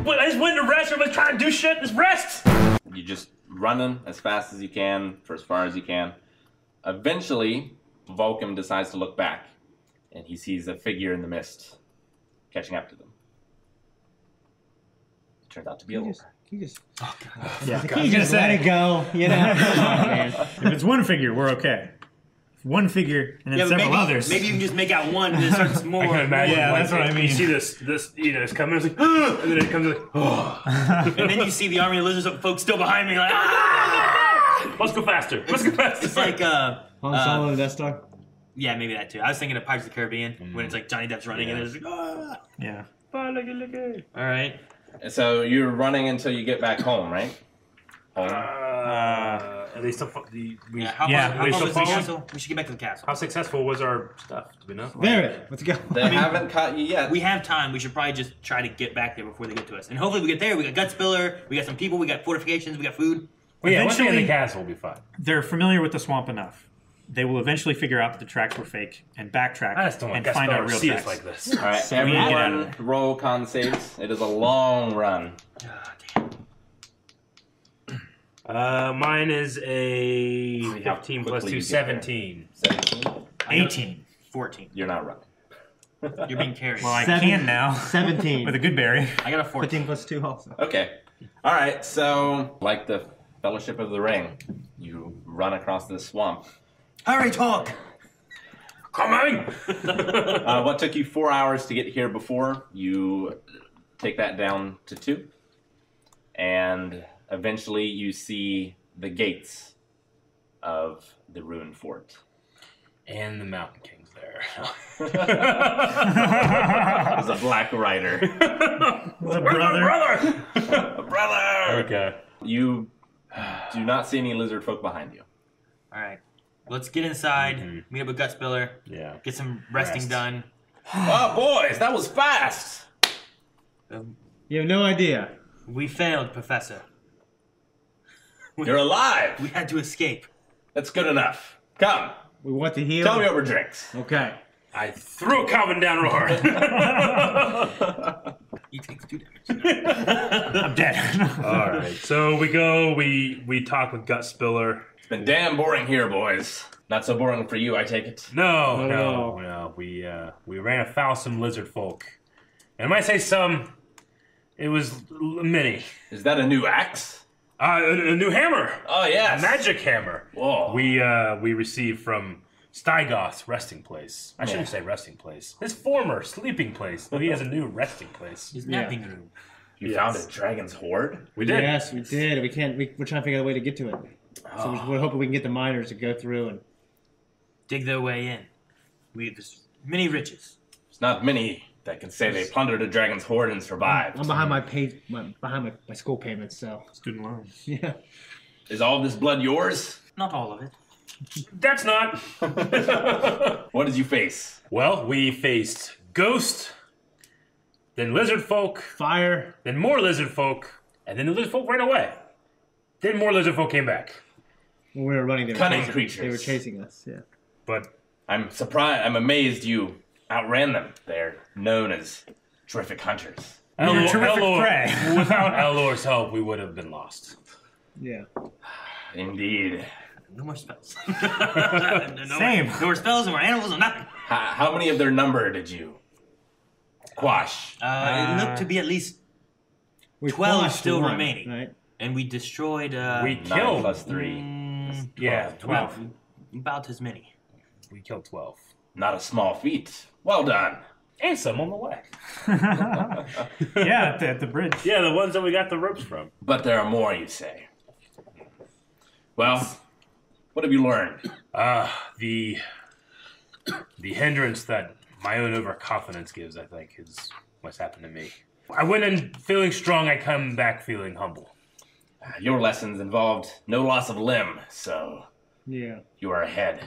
just went to rest. Everybody's trying to do shit. Just rest. You just running as fast as you can for as far as you can. Eventually, Vulcan decides to look back, and he sees a figure in the mist catching up to them. It turns out to be a little. Yeah, you just let it go. You know, come on, man. If it's one figure, we're okay. One figure and then several others. Maybe you can just make out one and then start more. I can imagine. Yeah, that's what I mean. You see this, it's coming. It's like, and then it comes like, and then you see the army of lizard folk still behind me, like, let's go faster. Let's go faster. It's like Han Solo and Death Star. Yeah, maybe that too. I was thinking of Pirates of the Caribbean when it's like Johnny Depp's running and it's like, Yeah. All right. So you're running until you get back home, right? At least How far was the follow? castle? We should get back to the castle. How successful was our stuff? Do we know? There, let's go. They haven't caught you yet. We have time. We should probably just try to get back there before they get to us. And hopefully we get there. We got gut spiller. We got some people. We got fortifications. We got food. Well, yeah, once we get in the Eventually- castle, we'll be fine. They're familiar with the swamp enough. They will eventually figure out that the tracks were fake and backtrack I just don't want and to find our real see tracks. us like this. All right, we get out of everyone roll con saves. It is a long run. Mine is a how 15 plus quickly 2, you get there. 17. 17. 18. 14. You're not running. You're being carried. Well, I can now 17. with a good berry. I got a 14. 15 plus 2 also. Okay. All right. So, like the Fellowship of the Ring, you run across this swamp. Hurry, talk! Coming! What took you 4 hours to get here before, you take that down to 2. And eventually you see the gates of the ruined fort. And the Mountain King's there. There's a black rider. The brother. A brother! Okay. You do not see any lizard folk behind you. All right. Let's get inside, meet up with Gut Spiller, Yeah. get some resting done. Oh, boys, that was fast! You have no idea. We failed, Professor. You're alive! We had to escape. That's good enough. Come, We want to heal. tell me over drinks. Okay. I threw Calvin down real hard. He takes 2 damage. I'm dead. All right. So we go, we talk with Gut Spiller. It's been damn boring here, boys. Not so boring for you, I take it. No. We ran afoul some lizard folk. And when I say some, it was many. Is that a new axe? A new hammer. Oh, yes. A magic hammer. Whoa. We received from Stygoth's resting place. I shouldn't Yeah. say resting place. His former sleeping place. But he has a new resting place. His napping room. You found a dragon's hoard? We did. Yes, we did. We're trying to figure out a way to get to it. So we're hoping we can get the miners to go through and. Dig their way in. There's many riches. There's not many that can say they plundered a dragon's hoard and survived. I'm behind my school payments, so. Student loans. Yeah. Is all this blood yours? Not all of it. That's not. What did you face? Well, we faced ghost, then lizard folk, Fire. then more lizard folk, and then the lizard folk ran away. Then more lizard folk came back. When we were running, they were Cunning chasing, creatures. They were chasing us, yeah. But I'm surprised. I'm amazed you outran them. They're known as terrific hunters. Terrific prey. Without Elor's help, we would have been lost. Yeah. Indeed. No more spells. Same. No more spells, no more animals, no nothing. How many of their number did you quash? It looked to be at least We 12 quashed still one, remaining. Right? And we destroyed... We 9 killed. plus 3. Yeah, 12. About as many. We killed 12. Not a small feat. Well done. And some on the way. Yeah, at the bridge. Yeah, the ones that we got the ropes from. But there are more, you say. Well, what have you learned? The hindrance that my own overconfidence gives, I think, is what's happened to me. I went in feeling strong, I come back feeling humble. Your lessons involved no loss of limb, so Yeah. you are ahead.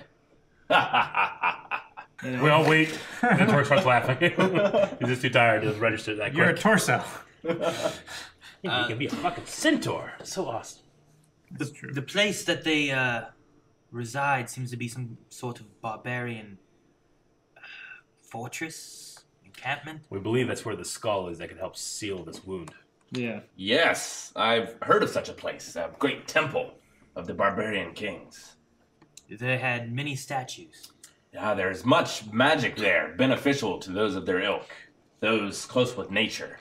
We all wait. Then Tor starts laughing. He's just too tired to register that You're a quick. torso. You can be a fucking centaur. So awesome. The place that they reside seems to be some sort of barbarian fortress, encampment. We believe that's where the skull is that can help seal this wound. Yeah. Yes, I've heard of such a place. A great temple of the barbarian kings. They had many statues. There's much magic there, beneficial to those of their ilk, those close with nature.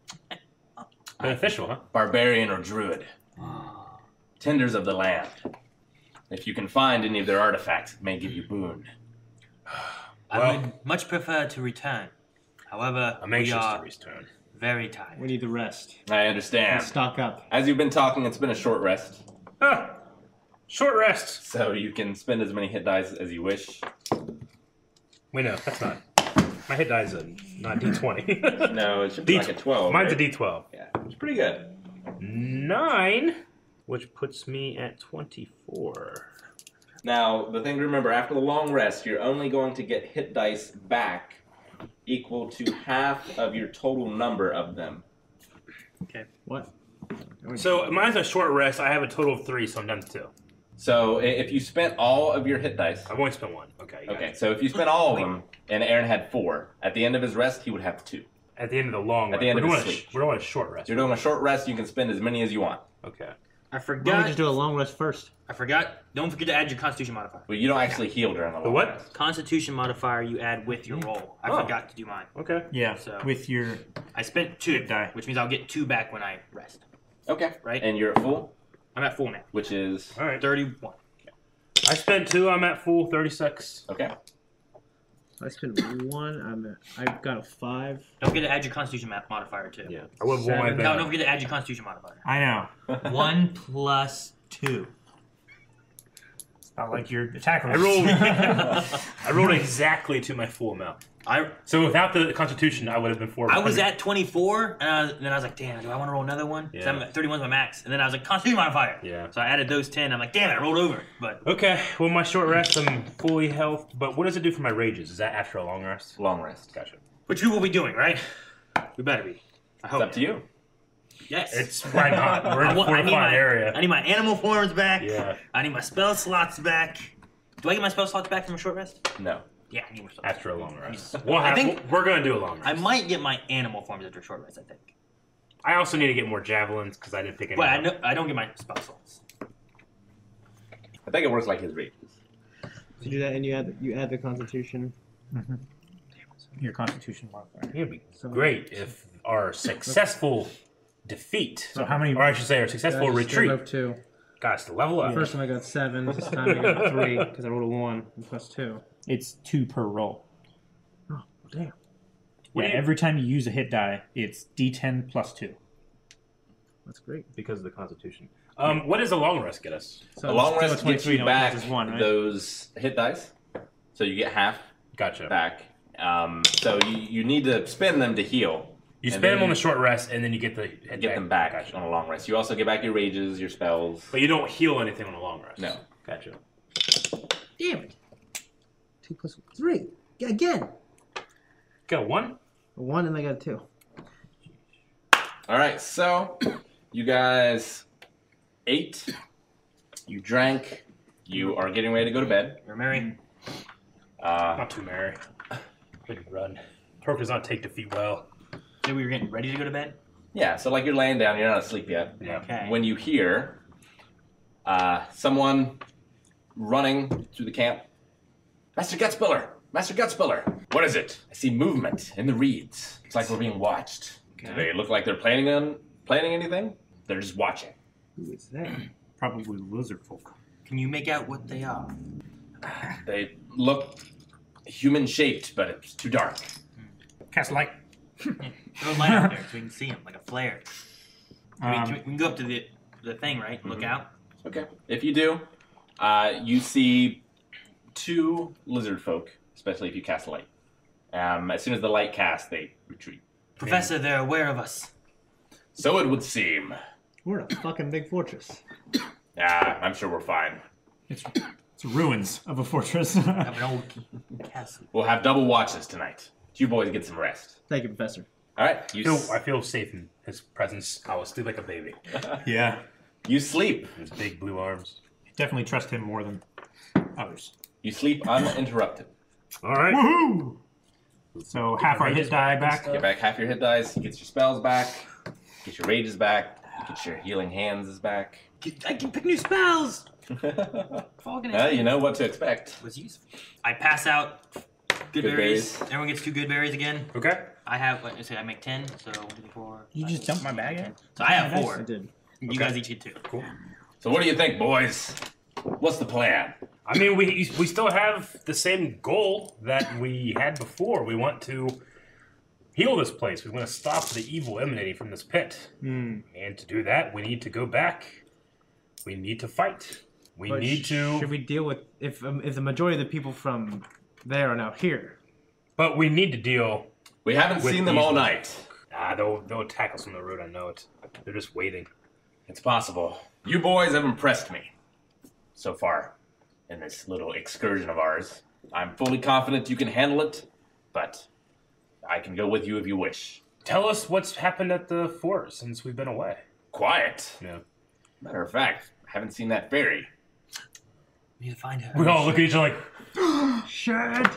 Beneficial, huh? Barbarian or druid. Tenders of the land. If you can find any of their artifacts, it may give you boon. I would much prefer to return. However, I'm we anxious to are return. very tired. We need the rest. I understand. Let's stock up. As you've been talking, it's been a short rest, Ah, short rest. so you can spend as many hit dice as you wish. Wait, no, that's not. My hit die is not D20. No, it should be like a 12. Mine's right? a D12. Yeah, it's pretty good. 9, which puts me at 24. Now, the thing to remember, after the long rest, you're only going to get hit dice back equal to half of your total number of them. What? So mine's a short rest. I have a total of 3, so I'm down to 2. So if you spent all of your hit dice... I've only spent 1. Okay. You got Okay, it. so if you spent all of them, and Aaron had 4, at the end of his rest, he would have 2. At the end of the long At rest. the end we're of doing his a sleep. we're doing a short rest. You're doing a short rest, you can spend as many as you want. Okay. I Why don't we forgot. just do a long rest first? I forgot. Don't forget to add your Constitution modifier. But you don't actually heal during the long The what? rest. Constitution modifier you add with your roll. I Oh. forgot to do mine. Okay. Yeah, So- with your I spent 2, Hit die. which means I'll get 2 back when I rest. Okay. Right? And you're at full, I'm at full now. which is... All right. 31. I spent 2. I'm at full 36. Okay. I spent 1. I've got a 5. Don't forget to add your Constitution modifier too. Yeah. I would have won my Seven. No, bet. don't forget to add your Constitution modifier. I know. 1 plus 2. It's not like your attack I rolls. rolled. I rolled exactly to my full amount. So without the Constitution, I would have been 4. I was at 24, and then I was like, damn, do I want to roll another one? 'Cause Yeah. I'm at 31's my max. And then I was like, Constitution modifier. Yeah. So I added those 10. I'm like, damn it, I rolled over. But Okay. Well, my short rest, I'm fully health. But what does it do for my rages? Is that after a long rest? Long rest. Gotcha. which we will be doing, right? We better be. I It's hope. up to you. Yes. It's why not? We're in a I need fortified my area. I need my animal forms back. Yeah. I need my spell slots back. Do I get my spell slots back from a short rest? No. Yeah, I need more spell. After a long rest. I think- we're gonna do a long rest. I might get my animal forms after a short rest. I think. I also need to get more javelins because I didn't pick any. But up. I don't get my spell slots. I think it works like his rages. You do that, and you add the Constitution. Your Constitution modifier. It'd be So- great if our successful defeat, So how many? or I should say, our successful retreat, Up 2. got us to level up. First time I got 7. This time I got 3 because I rolled a 1 and plus 2. It's 2 per roll. Oh, damn. What Yeah, do you- every time you use a hit die, it's D10 plus 2. That's great. Because of the Constitution. What does a long rest get us? So A long still rest a gets 23, you no, back it's just 1, right? those hit dice. So you get half Gotcha. back. So you need to spend them to heal. You And spend then them on you the short rest, and then you get the hit Get them back Gotcha. on a long rest. You also get back your rages, your spells. But you don't heal anything on a long rest. No. Gotcha. Damn it. 2 plus 3. Again. Got a 1? A 1 and I got a 2. All right, so you guys ate, you drank, you are getting ready to go to bed. You're Mary. Not too merry. Good run. Torque does not take defeat well. So we were getting ready to go to bed. Yeah, so like you're laying down, you're not asleep yet. Yeah. Okay. When you hear someone running through the camp, Master Gutspiller! Master Gutspiller! What is it? I see movement in the reeds. It's like we're being watched. Do they look like they're planning anything? They're just watching. Who is that? Probably lizard folk. Can you make out what they are? They look human-shaped, but it's too dark. Cast light. Throw a light out there so we can see them, like a flare. We can go up to the thing, right? And look out. Okay. If you do, you see 2 lizard folk, especially if you cast light. As soon as the light casts, they retreat. Professor, they're aware of us. So it would seem. We're in a fucking big fortress. I'm sure we're fine. It's ruins of a fortress. Of an old castle. We'll have double watches tonight. You boys get some rest. Thank you, Professor. All right. I feel safe in his presence. I will sleep like a baby. Yeah. You sleep. His big blue arms. Definitely trust him more than others. You sleep uninterrupted. All right. Woohoo! So half our hit die back. Get back half your hit dice. He gets your spells back. Get your rages back. Get your healing hands back. I can pick new spells. Fog and Well, you know what to expect. was useful. I pass out good berries. berries. Everyone gets 2 good berries again. Okay. I have, what, say I make 10, so 1, 2, 3, 4. You five, just six, dumped my seven, bag 10. in? So I have I 4. did. You Okay. guys each get 2. Cool. So what do you think, boys? What's the plan? I mean, we still have the same goal that we had before. We want to heal this place. We want to stop the evil emanating from this pit. And to do that, we need to go back. We need to fight. We But need to. Should we deal with if the majority of the people from there are now here? But we need to deal. We haven't With seen them all these- night. They'll attack us on the road. I know it. They're just waiting. It's possible. You boys have impressed me so far in this little excursion of ours. I'm fully confident you can handle it, but I can go with you if you wish. Tell us what's happened at the fort since we've been away. Quiet. Yeah. Matter of fact, I haven't seen that fairy. We need to find her. We all look at each other like, Shit!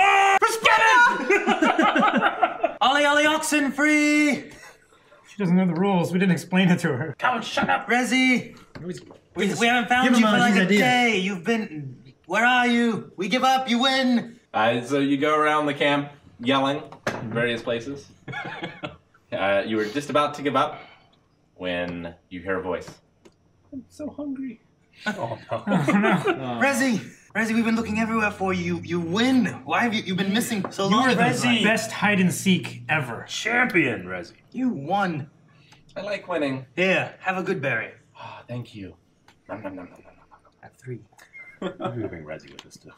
Ollie, Ollie, oxen free! She doesn't know the rules. We didn't explain it to her. "Come, shut up." Rezi! We haven't found give you him for like his a idea. day. You've been. Where are you? We give up. You win. So you go around the camp yelling in various places. You were just about to give up when you hear a voice. I'm so hungry. Oh, no. Rezi! Rezi, we've been looking everywhere for you. You win. Why have you been missing so long? You were the Rezi. best hide and seek ever. Champion, Rezi. You won. I like winning. Here, have a good berry. Oh, thank you. Nom, nom, nom, nom, nom, nom. Have 3. Maybe we'll bring Rezi with us too.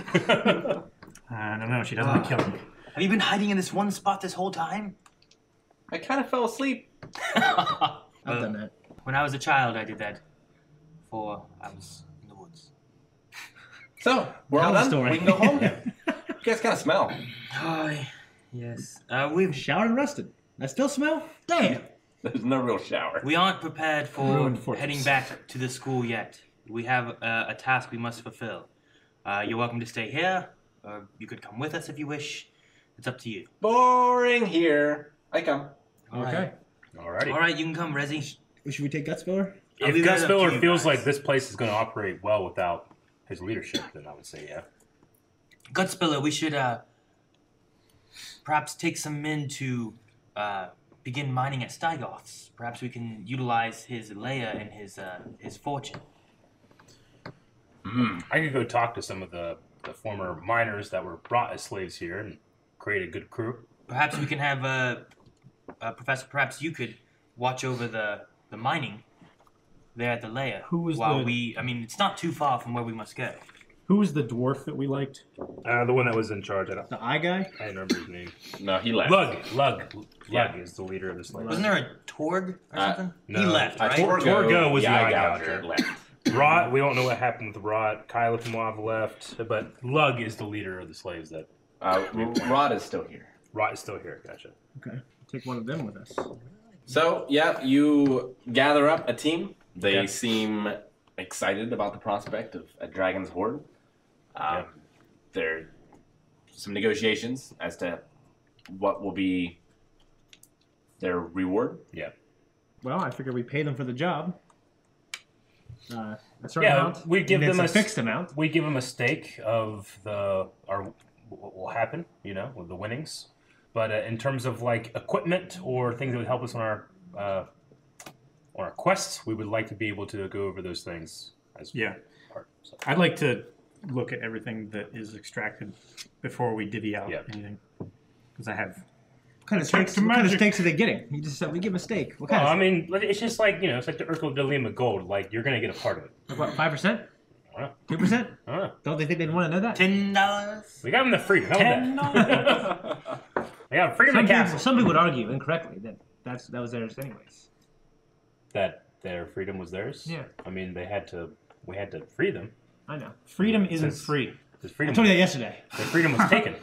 I don't know. She doesn't want to kill me. Have you been hiding in this one spot this whole time? I kind of fell asleep. I've done that. When I was a child, I did that. Before I was in the woods. So, we're all Tell the done. story. We can go home. You guys kind of smell. Hi. Yes. We've Showered and rested. I still smell? Damn! There's no real shower. We aren't prepared for Ruined fortress. heading back to the school yet. We have a task we must fulfill. You're welcome to stay here, or you could come with us if you wish. It's up to you. Boring here. I come. Okay. Alrighty. All right, you can come, Rezi. Should we take Gutspiller? I'll If leave that up to Gutspiller you feels guys. like this place is going to operate well without his leadership, then I would say yeah. Gutspiller, we should perhaps take some men to begin mining at Stygoths. Perhaps we can utilize his lair and his fortune. I could go talk to some of the former miners that were brought as slaves here and create a good crew. Perhaps we can have Professor. Perhaps you could watch over the mining there at the lair. Who was while the- we? I mean, it's not too far from where we must go. Who was the dwarf that we liked? The one that was in charge. I don't The eye guy? remember his name. No, he left. Lug Yeah. is the leader of the slaves. Wasn't there a Torg or something? no. He left, right? Torgo was the eye gouger. left. Rot, we don't know what happened with Rot. Kylifimov left, but Lug is the leader of the slaves. That Rod is still here. Rot is still here. Gotcha. Okay. Take one of them with us. So, yeah, you gather up a team. They Okay. seem excited about the prospect of a dragon's horde. Yeah. There are some negotiations as to what will be their reward. Yeah. Well, I figure we pay them for the job. A certain Yeah, amount. we give and them it's a a fixed amount. We give them a stake of what will happen, with the winnings. But in terms of like equipment or things that would help us on our quests, we would like to be able to go over those things as Yeah. part. So. I'd like to look at everything that is extracted before we divvy out Yeah. anything. Because I have... What kind of Check stakes? the What kind of magic. stakes are they getting? You just said we give them a stake. What kind Well, I of? mean, it's just like it's like the Urkel de Lima gold. Like you're gonna get a part of it. Like what? 5%? I don't know. 2%? I don't know. Don't they think they'd want to know that? $10. We got them the freedom. How about that? They got freedom of castle. Some people would argue incorrectly that that was theirs anyways. That their freedom was theirs. Yeah. I mean, we had to free them. I know. Freedom isn't Since- free. Because I freedom. told you that yesterday. The freedom was taken.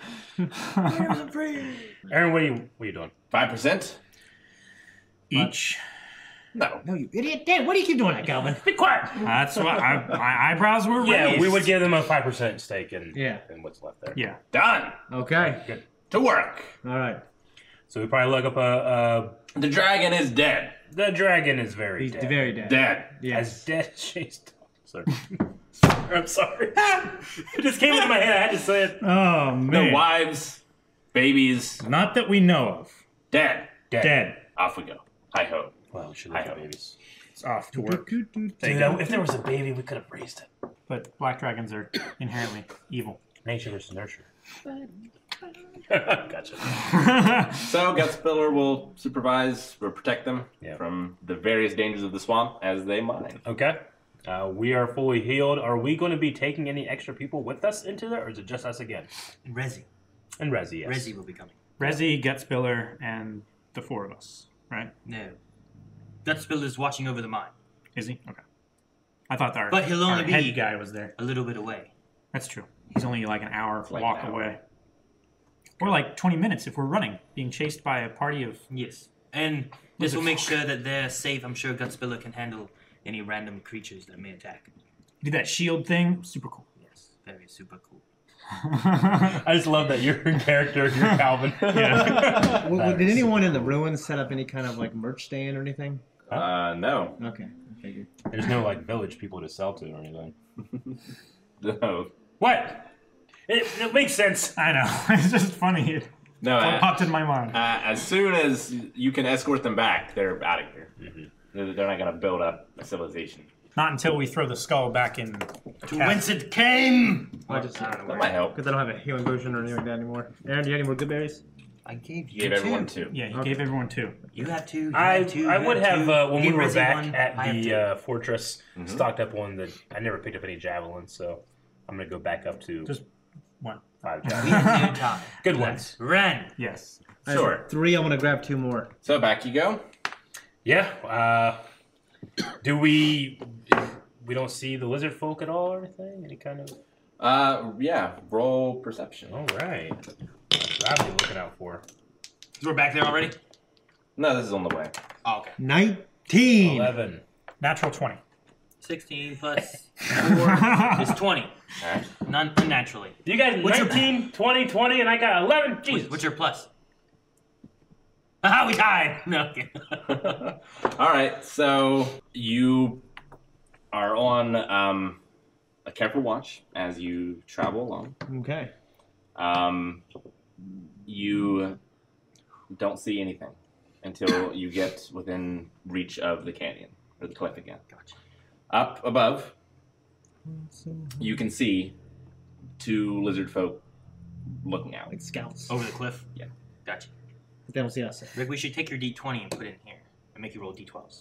Aaron, what are you doing? 5%? Each. No. No, you idiot! Dan, what do you keep doing that, Calvin? Be quiet. That's what my eyebrows were raised. Yeah, we would give them a 5% stake in Yeah. in what's left there. Yeah. Done. Okay. Good. To work. All right. So we probably look up a. The dragon is dead. The dragon is very He's dead. very dead. Dead. Yes. As dead as chased. Sorry. I'm sorry. It just came into my head. I had to say it. Oh, No man. wives, babies, Not that we know of. dead. Dead. Off we go. Hi ho. Well, we should I look at know. babies. It's off to work. Dude, if there was a baby, we could have raised it. But black dragons are inherently evil. Nature versus nurture. Gotcha. So Gutspiller will supervise or protect them Yeah. from the various dangers of the swamp as they mine. Okay. We are fully healed. Are we going to be taking any extra people with us into there, or is it just us again? Rezi. And Rezi, yes. Rezi will be coming. Rezi, Gutspiller, and the 4 of us, right? No. Gutspill is watching over the mine. Is he? Okay. I thought our, But he'll only our head be- guy was there. A little bit away. That's true. He's only like an hour like walk an hour. away. Or like 20 minutes if we're running, being chased by a party of... Yes. And this will make sure that they're safe. I'm sure Gutspiller can handle any random creatures that may attack. Do that shield thing. Super cool. Yes. Very super cool. I just love that you're in character. You're Calvin. Yeah. Did anyone in the ruins set up any kind of like merch stand or anything? No. Okay, I figured. There's no like village people to sell to or anything. No. What? It makes sense. I know. It's just funny. It No. popped in my mind. As soon as you can escort them back, they're out of here. They're not going to build up a civilization. Not until we throw the skull back in the To chasm. whence it came! I just That might help. because I don't have a healing potion or anything like that anymore. Aaron, do you have any more good berries? I gave You gave everyone 2. Yeah, he Okay. gave everyone 2. You have 2. You I have 2. I you would have 2. when we Give were Rezi back one, at I have the 2. fortress, stocked up on the. I never picked up any javelins, so I'm gonna go back up to Just 1. 5 We javelins. have no time. Good ones. Ren. Yes. I have Sure. 3. I'm gonna grab 2 more. So back you go. Yeah. Do we don't see the lizard folk at all or anything? Any kind of. Yeah. Roll perception. All right. What I'll be looking out for. We're back there already? No, this is on the way. Oh, okay. 19. 11. Natural 20. 16 plus 4 is 20. All right. None unnaturally. You guys What's your- 19, 20, 20, and I got 11. Jesus. What's your plus? Aha, we tied! No, okay. All right. So you are on a careful watch as you travel along. Okay. You don't see anything until you get within reach of the canyon or the cliff again. Gotcha. Up above, you can see 2 lizard folk looking out. Like scouts. Over the cliff? Yeah. Gotcha. But they don't see us. Rick, we should take your D20 and put it in here and make you roll D12s.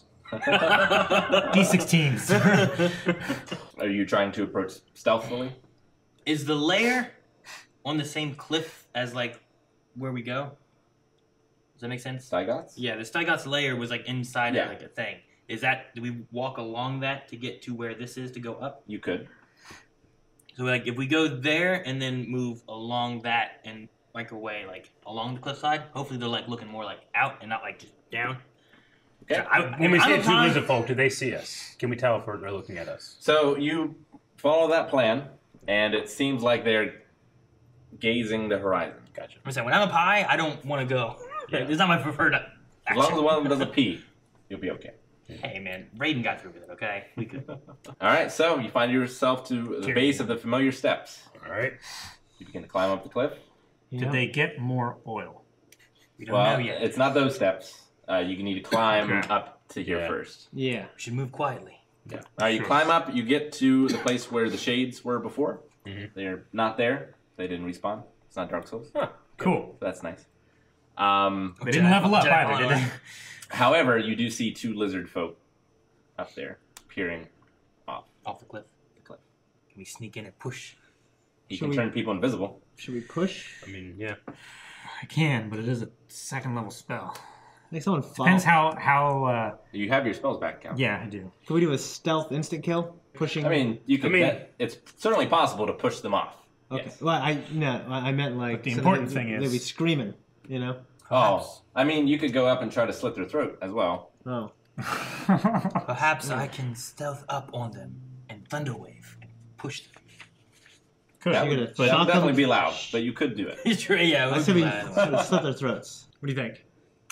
D16s. Are you trying to approach stealthily? Is the lair on the same cliff as, like, where we go? Does that make sense? Stygots? Yeah, the Stygots lair was, like, inside Yeah. of, like, a thing. Is that, do we walk along that to get to where this is to go up? You could. So, like, if we go there and then move along that and make our way, like, along the cliffside, hopefully they're, like, looking more, like, out and not, like, just down. Okay. When we I'm see a the 2 con- lizard folk, do they see us? Can we tell if they're looking at us? So you follow that plan, and it seems like they're gazing the horizon. Gotcha. I'm saying, when I'm a pie, I don't want to go. Yeah. It's not my preferred As action. long as one of them doesn't pee, you'll be okay. Hey, man, Raiden got through with it, okay? We could. All right, so you find yourself to the base of the familiar steps. All right. You begin to climb up the cliff. Did they get more oil? We don't Well, know yet. it's not those steps. You need to climb Okay. up to here Yeah. first. Yeah. We should move quietly. All right, you climb up. You get to the place where the shades were before. Mhm. They're not there. They didn't respawn. It's not Dark Souls. So Cool. that's nice. They didn't level up Jedi either, did Fallen they? However, you do see 2 lizard folk up there peering off Off the cliff. the cliff. Can we sneak in and push? You Should can we- turn people invisible. Should we push? I mean, yeah. I can, but it is a 2nd level spell. Like someone follow. Depends how You have your spells back, Cal. yeah, I do. Can we do a stealth instant kill? Pushing. I mean, you could. I mean- it's certainly possible to push them off. Okay. Yes. Well, I meant like. But the so important they- thing they'd is- be screaming. You know. Oh, I mean, you could go up and try to slit their throat as well. Oh. Perhaps I can stealth up on them and thunderwave and push them. Could. That You're would, gonna that shock would definitely them? be loud, but you could do it. It's true, yeah. I said we should slit their throats. What do you think?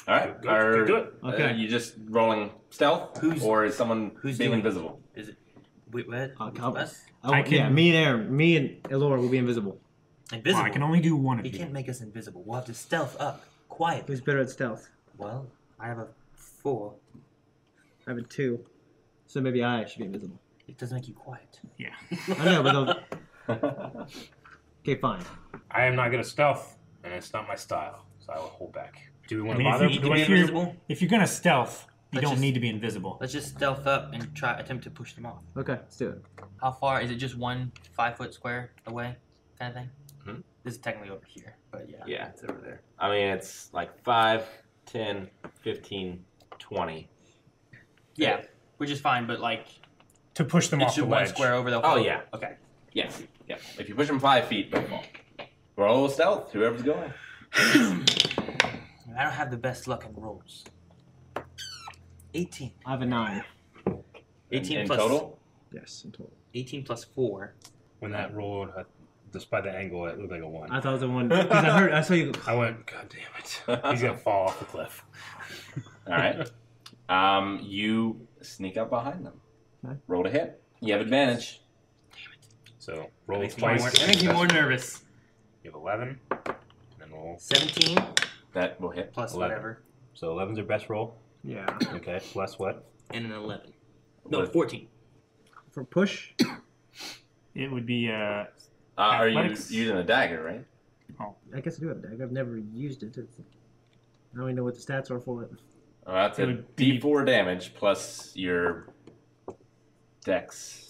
All right. Good, Are good. Okay. you just rolling stealth, or is someone who's being doing- invisible? Is it? Wait, what? I'll- Us? I Yeah, can- me and Aaron, me and Elora will be invisible. Invisible. Well, I can only do one of He you. can't make us invisible. We'll have to stealth up, quietly. Who's better at stealth? Well, I have a 4. I have a 2, so maybe I should be invisible. It doesn't make you quiet. Yeah. I know, but okay, fine. I am not good at stealth, and it's not my style, so I will hold back. Do we want I mean, to bother you need to doing be it? invisible? If you're gonna stealth, you Let's don't just- need to be invisible. Let's just stealth up and attempt to push them off. Okay, let's do it. How far? Is it just 1 5-foot square away kind of thing? Hmm? This is technically over here, but yeah. Yeah, it's over there. I mean, it's like 5, 10, 15, 20. Yeah, which is fine, but like, To push them it's off the just 1 ledge. square over the Oh, yeah. Okay. Yes. Yeah. If you push them 5 feet, they'll fall. Roll stealth, whoever's going. I don't have the best luck in rolls. 18. I have a 9. 18 in plus total? Yes, in total. 18 plus 4. When that rolled, despite the angle, it looked like a 1. I thought it was a 1 because I saw you. I went, God damn it. He's going to fall off the cliff. All right. You sneak up behind them. Okay. Roll to hit. You have advantage. So roll That makes twice. me more nervous. You have 11, and then roll. 17 That will hit. plus 11. whatever, So 11's your best roll. Yeah. Okay, plus what? and an 11. No, What? 14. For push, It would be Are you Athletics? using a dagger, right? I guess I do have a dagger. I've never used it. I don't even know what the stats are for it. That's It a would be- D4 damage plus your dex.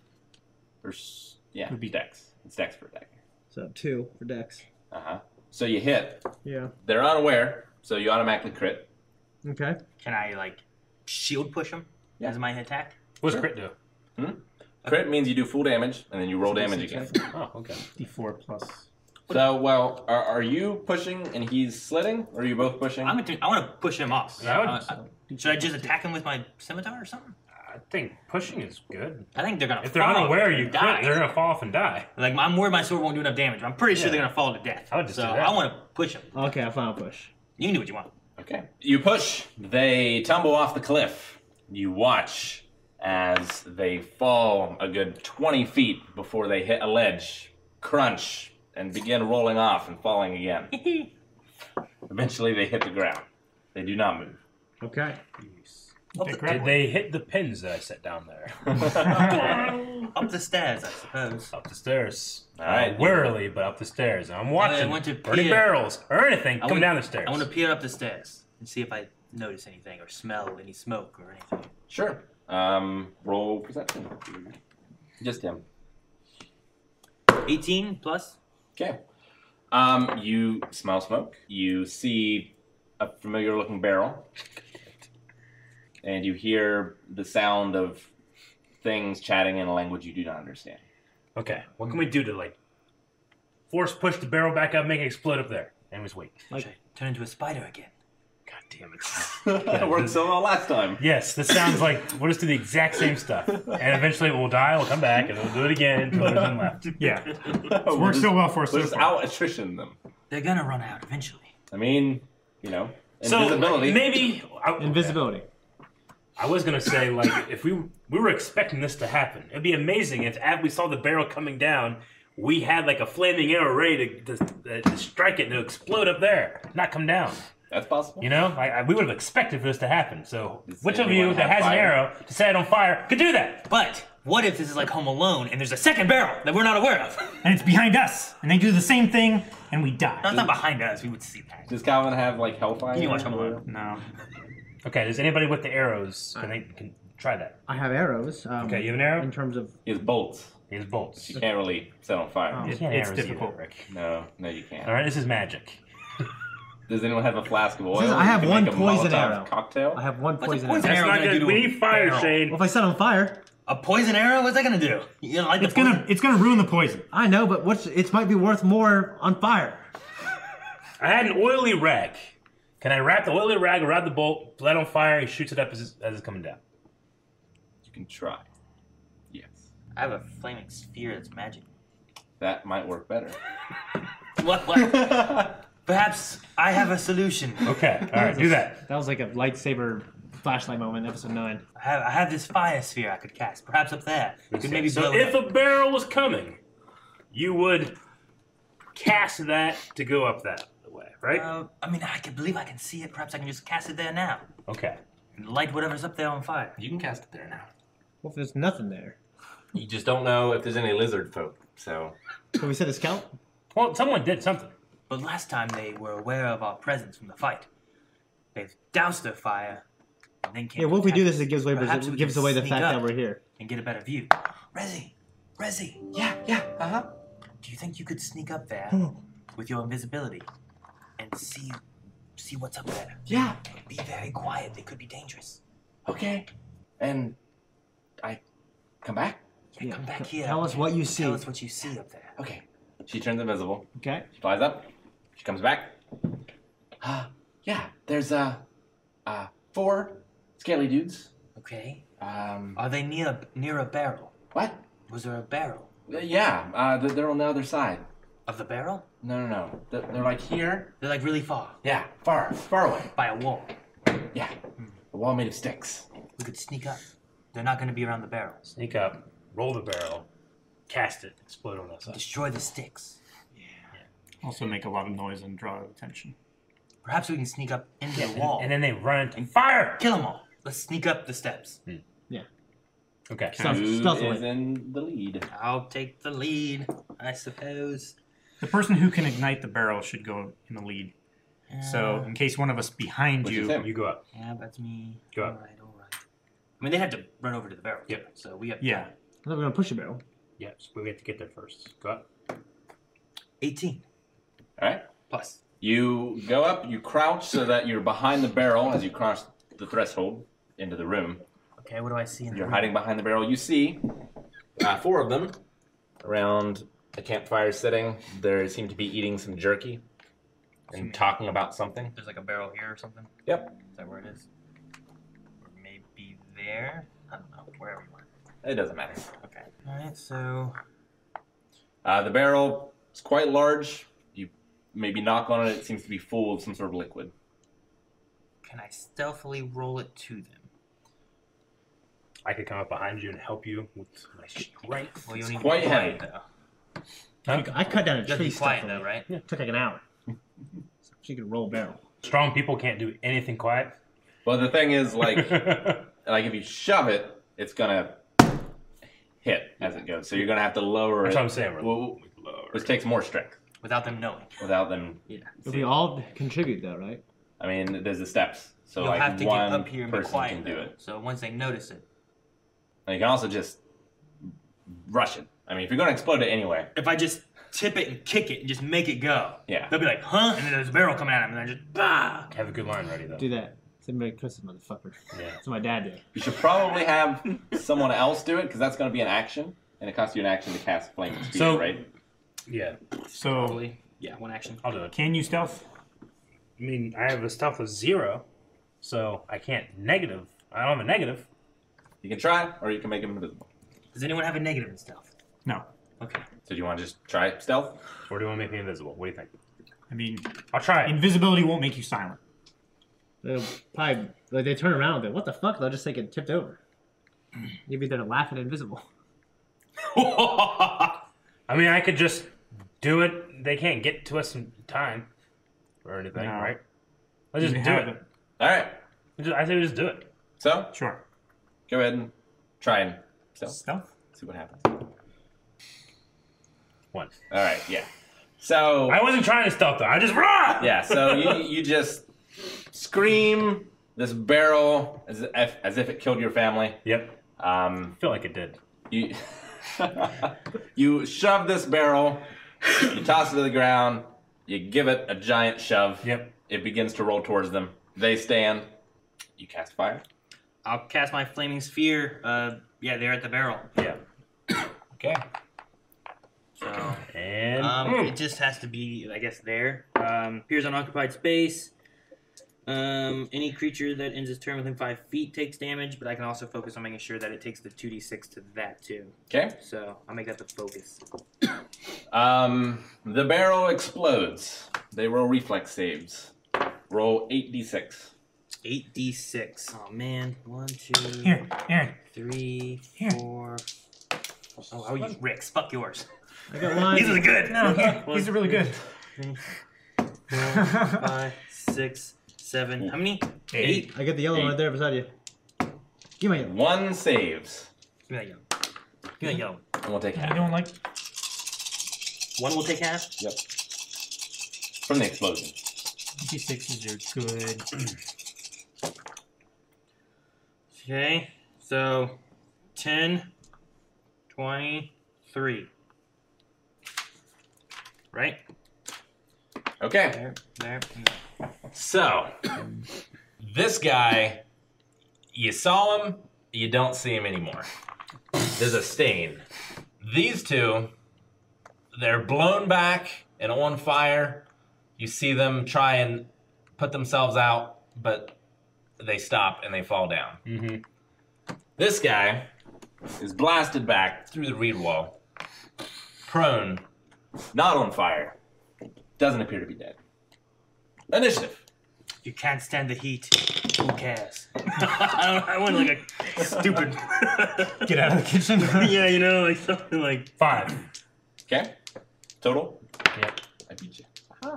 Yeah, Would be- dex. It's dex for a dagger. So 2 for dex. So you hit. Yeah. They're unaware, so you automatically crit. Okay. Can I, like, shield push them Yeah. as my attack? What's Sure. crit do? Crit means you do full damage, and then you roll damage again. Oh, okay. D4 plus. So, well, are you pushing and he's slitting, or are you both pushing? I want to push him off. I would- Should I just attack him with my scimitar or something? I think pushing is good. I think they're gonna. If they're fall unaware, and you die. crit, they're going to fall off and die. Like I'm worried my sword won't do enough damage. But I'm pretty sure Yeah. they're gonna fall to death. I would just so do that. I want to push them. Okay, I'll final push. You can do what you want. Okay. You push. They tumble off the cliff. You watch as they fall a good 20 feet before they hit a ledge, crunch, and begin rolling off and falling again. Eventually, they hit the ground. They do not move. Okay. Okay, Did great. they hit the pins that I set down there? Up the stairs, I suppose. Up the stairs. All right. Warily, but up the stairs. And I'm watching went to burning peer. barrels or anything I come went- down the stairs. I want to peer up the stairs and see if I notice anything or smell any smoke or anything. Sure. Roll perception. Just him. 18 plus. Okay. You smell smoke. You see a familiar-looking barrel, and you hear the sound of things chatting in a language you do not understand. Okay, what can we do to, like, force push the barrel back up, make it explode up there? Anyways, wait. Should I turn into a spider again? God damn it. That worked so well last time. Yes, this sounds like we'll just do the exact same stuff. And eventually we'll die, we'll come back, and we'll do it again until there's none left. Yeah. We'll Works just- so well for us We'll so just far. out attrition them. They're gonna run out eventually. I mean, you know, So invisibility. maybe Invisibility. I was gonna say, like, if we were expecting this to happen, it'd be amazing if as we saw the barrel coming down, we had like a flaming arrow ready to strike it and to explode up there, not come down. That's possible. You know, we would have expected for this to happen. So, Does which of anyone you that have has an fire? arrow to set it on fire could do that? But what if this is like Home Alone and there's a second barrel that we're not aware of? And it's behind us. And they do the same thing, and we die. That's not behind us. We would see that. Does Calvin have like hellfire? You watch Home Alone. No. Okay, does anybody with the arrows can try that? I have arrows. Okay, you have an arrow? In terms of He has bolts. He has bolts. You can't really set on fire. Oh. You can't It's arrows difficult. either, Rick. No, you can't. All right, this is magic. Does anyone have a flask of oil? Says I You have can one make a poison Molotov arrow. cocktail. I have one What's a poison poison arrow. arrow? That's not gonna do good. to We a need fire, barrel? Shane. Well, if I set on fire, A poison arrow? What's that gonna do? You don't like the poison? It's gonna ruin the poison. I know, but it might be worth more on fire. I had an oily rag. Can I wrap the oily rag around the bolt, light on fire, he shoots it up as it's coming down? You can try. Yes. I have a flaming sphere that's magic. That might work better. What? Perhaps I have a solution. Okay, all right, do that. That was like a lightsaber flashlight moment, episode 9. I have this fire sphere I could cast. Perhaps up there. You could maybe So blow it if up. a barrel was coming, you would cast that to go up that way, right? I mean, I can believe I can see it. Perhaps I can just cast it there now. Okay. And light whatever's up there on fire. You can cast it there now. What if there's nothing there? You just don't know if there's any lizard folk. So So we set a scout? Well, someone did something. But last time they were aware of our presence from the fight. They've doused their fire. And then came Yeah, to what if we do attack this? us. It gives Perhaps we away can the sneak fact up that we're here. and get a better view. Rezi, yeah, do you think you could sneak up there with your invisibility and see what's up there? yeah. Be very quiet. They could be dangerous. Okay. And I come back. Yeah, come back here. Tell us what you see. Tell us what you see up there. Okay. She turns invisible. Okay. She flies up. She comes back. Yeah. There's 4 scaly dudes. Okay. Um. Are they near a barrel? What? Was there a barrel? Yeah. They're on the other side. Of the barrel? No. They're like here. They're like really far. Yeah. Far away. By a wall. Yeah. A wall made of sticks. We could sneak up. They're not going to be around the barrel. Sneak up, roll the barrel, cast it, explode on that side. Destroy the sticks. Also make a lot of noise and draw attention. Perhaps we can sneak up into the wall. And then they run into fire. kill them all. Let's sneak up the steps. Okay. Stealth- Who stealthily. is in the lead? I'll take the lead, I suppose. The person who can ignite the barrel should go in the lead. So in case one of us behind Which you, is him. You go up. Yeah, that's me. Go up. All right. I mean, they had to run over to the barrel. Yep. So we have yeah, I thought we were going to push a barrel. Yeah, so we have to get there first. Go up. 18 All right. plus. You go up. You crouch so that you're behind the barrel as you cross the threshold into the room. Okay, what do I see in the You're room? hiding behind the barrel. You see 4 of them around a campfire sitting. They seem to be eating some jerky and talking about something. There's like a barrel here or something. Yep. Is that where it is? Or maybe there? I don't know. Wherever you want. It doesn't matter. Okay. All right. So The barrel is quite large. You maybe knock on it. It seems to be full of some sort of liquid. can I stealthily roll it to them? I could come up behind you and help you with my strength. Well, you don't need quite to be quiet, heavy. though. I cut down a You have to tree be quiet stealthily. though, right? Yeah, it took like an hour. So she could roll a barrel. Strong people can't do anything quiet. Well, the thing is, like if you shove it, it's gonna hit as it goes. So you're gonna have to lower That's it. what I'm saying. We're Well, lower. which takes more strength Without them knowing. without them. Yeah. But we all contribute though, right? I mean, there's the steps. So You'll like have to get one up here and be person quiet. can do though. it. So once they notice it, And you can also just rush it. I mean, if you're gonna explode it anyway, if I just tip it and kick it and just make it go, yeah. they'll be like, "Huh?" And then there's a barrel coming at them, and I just bah. Have a good line ready though. Do that. Say Merry Christmas, motherfucker. Yeah. That's what my dad did. You should probably have someone else do it because that's gonna be an action, and it costs you an action to cast flame speed, So- right? Yeah. so Probably. Yeah, one action. I'll do it. can you stealth? I mean, I have a stealth of 0, so I can't negative. I don't have a negative. You can try, or you can make him invisible. Does anyone have a negative in stealth? No. Okay. So do you want to just try stealth? Or do you want to make me invisible? What do you think? I mean, I'll try it. invisibility won't make you silent. They'll probably, like, they turn around and what the fuck? They'll just say get tipped over. Maybe they're laughing invisible. I mean, I could just do it. They can't get to us in time or anything, No. right? Let's just You do have it. All right. I say we just do it. So Sure. go ahead and try and stealth. Stealth? See what happens. 1. All right. Yeah. So I wasn't trying to stealth though. I just rah! yeah. So you just scream this barrel as if it killed your family. Yep. I feel like it did. You you shove this barrel, you toss it to the ground, you give it a giant shove. Yep. It begins to roll towards them. They stand. You cast fire. I'll cast my flaming sphere. Yeah, they're at the barrel. Yeah. Okay. So And it just has to be, I guess, there. Appears on occupied space. Any creature that ends its turn within 5 feet takes damage, but I can also focus on making sure that it takes the 2d6 to that too. Okay. So I'll make that the focus. The barrel explodes. They roll reflex saves. Roll 8d6. 8d6. Oh man. 1, 2, Here, Aaron. 3, Here. 4. Oh, I'll use Rick's. Fuck yours. I got one. These are good. No, here. These are really good. 3, 4, 5, 6, 7. How many? 8. I got the yellow one right there beside you. Give me a yellow. 1 saves. Give me that yellow. Give me that yellow. And we'll take You half. don't like? 1 will take half. Yep. From the explosion. D6s are good. Okay. So 10, 23. Right? Okay. There. So, this guy, you saw him, you don't see him anymore. There's a stain. These two, they're blown back and on fire. You see them try and put themselves out, but they stop and they fall down. Mm-hmm. This guy is blasted back through the reed wall, prone, not on fire. Doesn't appear to be dead. Initiative. You can't stand the heat. Who cares? I went like a stupid. Get out of the kitchen. Yeah, you know, like something like 5. Okay. Total? Yep. I beat you.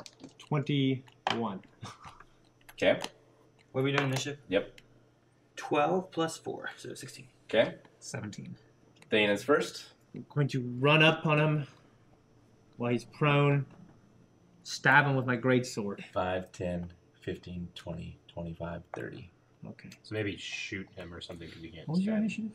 21. Okay. What are we doing initiative? Yep. 12 plus 4, so 16. Okay. 17. Thane is first. I'm going to run up on him while he's prone, stab him with my greatsword. 5, 10, 15, 20, 25, 30. Okay. So maybe shoot him or something to begin. What was your initiative?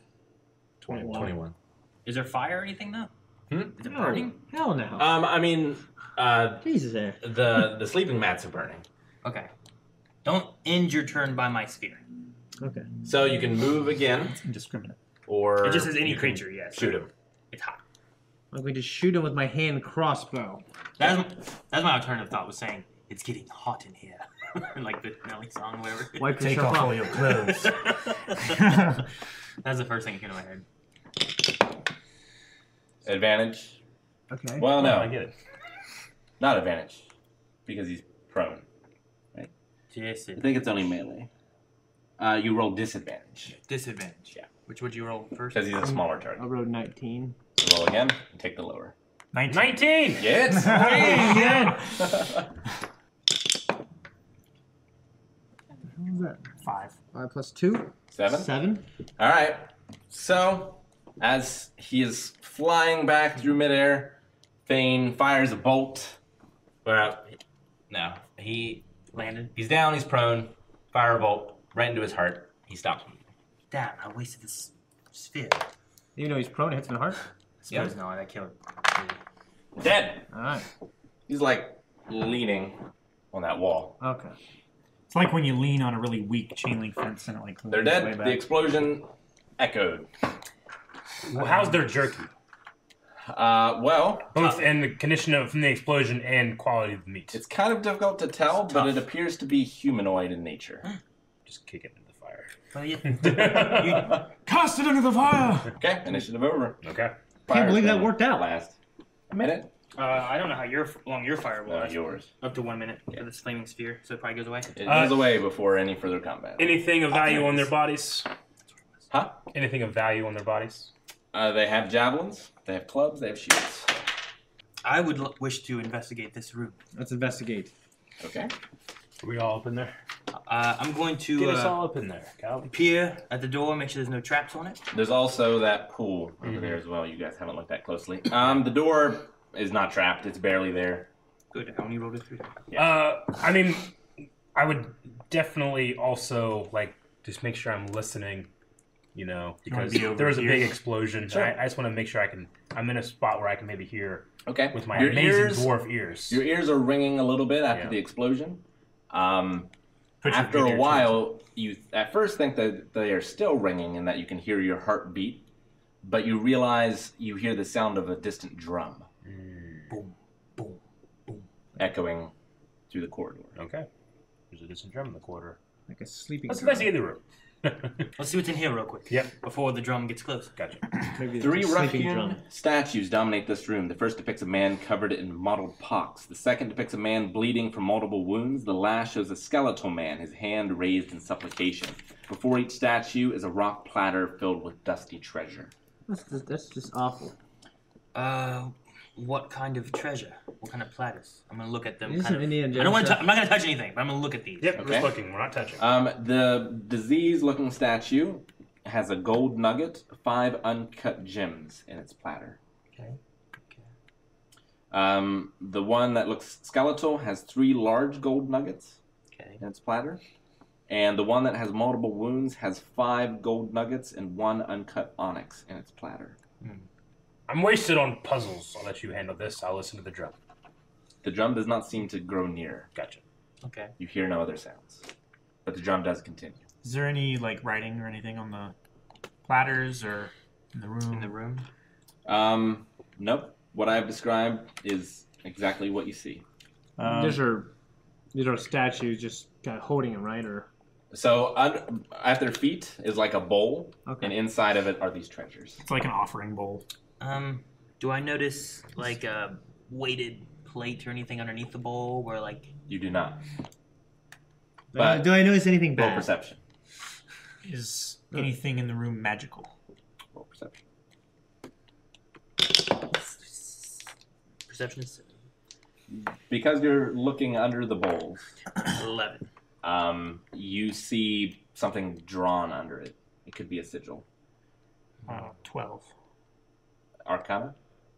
21. Is there fire or anything though? Hmm? Is it No. burning? Hell no. I mean, Jesus, there. the sleeping mats are burning. Okay. Don't end your turn by my sphere. Okay. So you can move again, It's indiscriminate. or It just says any you can creature, yes. shoot him. It's hot. I'm going to shoot him with my hand crossbow. That's my alternative thought was saying, it's getting hot in here. Like the Nelly song or whatever. Wipe Take yourself off all off. your clothes. That's the first thing that came to my head. Advantage. Okay. Well, I no. get it. Not advantage. Because he's prone. Yes, I think it's only melee. You roll disadvantage. disadvantage. Yeah. Which would you roll first? Because he's a smaller I target. rolled 19. So roll again and take the lower. 19. 19! Yes! What was that? 5. 5 plus 2? 7? 7. Alright. So, as he is flying back through midair, Thane fires a bolt. Well, no, Landed. he's down, he's prone, firebolt right into his heart. He stops moving. Damn, I wasted this sphere. Even though he's prone, it hits him in the heart. I suppose no, that killed. Dead! Alright. He's like leaning on that wall. Okay. It's like when you lean on a really weak chain link fence and it like They're leans way dead. back. The explosion echoed. Well, how's their jerky? Well, Both in the condition of from the explosion and quality of the meat. it's kind of difficult to tell, It's but tough. it appears to be humanoid in nature. Just kick it into the fire. Well, yeah. Cast it into the fire! Okay, initiative over. Okay. Can't believe that worked out. Last minute. I don't know how long your fire will No, last. yours. Up to 1 minute for this flaming sphere, so it probably goes away. It goes away before any further combat. Anything of value on their bodies? Huh? Anything of value on their bodies? They have javelins, they have clubs, they have shields. I would wish to investigate this room. Let's investigate. Okay. Are we all up in there? I'm going to Get us all up in there, Cal. peer at the door, make sure there's no traps on it. There's also that pool over there as well. You guys haven't looked at closely. The door is not trapped. It's barely there. Good. I only rolled a 3. I mean, I would definitely also like just make sure I'm listening. You know, because be over there was a here? big explosion. Sure. I just want to make sure I'm in a spot where I can maybe hear Okay. with my Your amazing ears, dwarf ears. your ears are ringing a little bit after Yeah. the explosion. Put your After big a ear while, you at first think that they are still ringing and that you can hear your heart beat, but you realize you hear the sound of a distant drum Boom, boom, boom. echoing through the corridor. Okay. There's a distant drum in the corridor. Like a sleeping Let's drum. investigate the room. Let's see what's in here real quick. Yep. Before the drum gets close. Gotcha. Maybe Three it's a sleeping ruffian drum. statues dominate this room. The first depicts a man covered in mottled pox. The second depicts a man bleeding from multiple wounds. The last shows a skeletal man, his hand raised in supplication. Before each statue is a rock platter filled with dusty treasure. That's just awful. What kind of treasure? What kind of platters? I'm gonna look at them. These Kind are of, Indian I don't want to. stuff. I'm not gonna touch anything, but I'm gonna look at these. Yep, we're Okay. just looking. We're not touching. The disease-looking statue has a gold nugget, 5 uncut gems in its platter. Okay. The one that looks skeletal has 3 large gold nuggets Okay. in its platter. And the one that has multiple wounds has 5 gold nuggets and 1 uncut onyx in its platter. I'm wasted on puzzles. I'll let you handle this. I'll listen to the drum. The drum does not seem to grow near. Gotcha. Okay. You hear no other sounds. But the drum does continue. Is there any like writing or anything on the platters or in the room? In the room. Nope. What I have described is exactly what you see. These are statues just kind of holding them, right? Or So at their feet is like a bowl, okay. and inside of it are these treasures. It's like an offering bowl. Do I notice like a weighted plate or anything underneath the bowl where like? You do not. do I notice anything Roll bad? perception. Is anything in the room magical? Roll perception. Perception is Because you're looking under the bowls, 11. you see something drawn under it. It could be a sigil. 12. Arcana?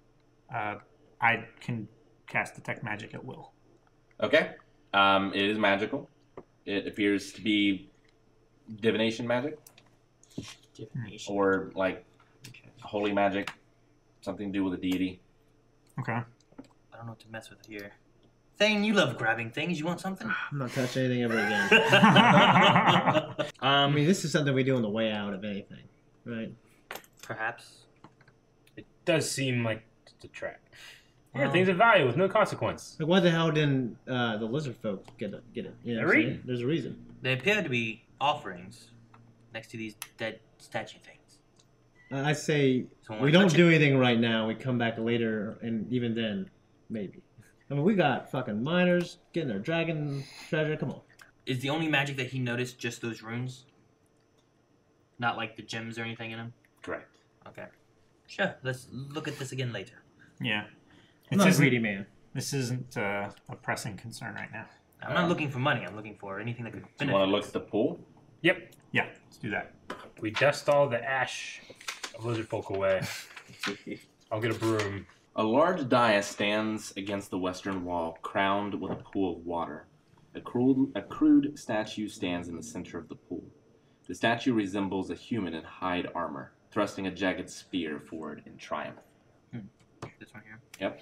I can cast detect magic at will. Okay. It is magical. It appears to be divination magic Divination. or like holy magic, something to do with a deity. Okay. I don't know what to mess with here. Thane, you love grabbing things. You want something? I'm not touching anything ever again. I Um, mean, this is something we do on the way out, if anything, right? perhaps. It does seem like it's a trap. Yeah, Well- things of value with no consequence. Like, why the hell didn't the lizard folk get it? You know, what They're I'm saying? eating. There's a reason. They appear to be offerings next to these dead statue things. I say So when we I don't touch do anything right now. We come back later, and even then, maybe. I mean, we got fucking miners getting their dragon treasure. Come on. Is the only magic that he noticed just those runes? Not like the gems or anything in them? Correct. Okay. Sure, let's look at this again later. Yeah. I'm not a isn't- greedy man. This isn't a pressing concern right now. I'm not looking for money. I'm looking for anything that could Do you benefit. want to look at the pool? Yep. Yeah, let's do that. We dust all the ash of lizard folk away. I'll get a broom. A large dais stands against the western wall, crowned with a pool of water. A crude statue stands in the center of the pool. The statue resembles a human in hide armor, thrusting a jagged spear forward in triumph. This one here. Yep.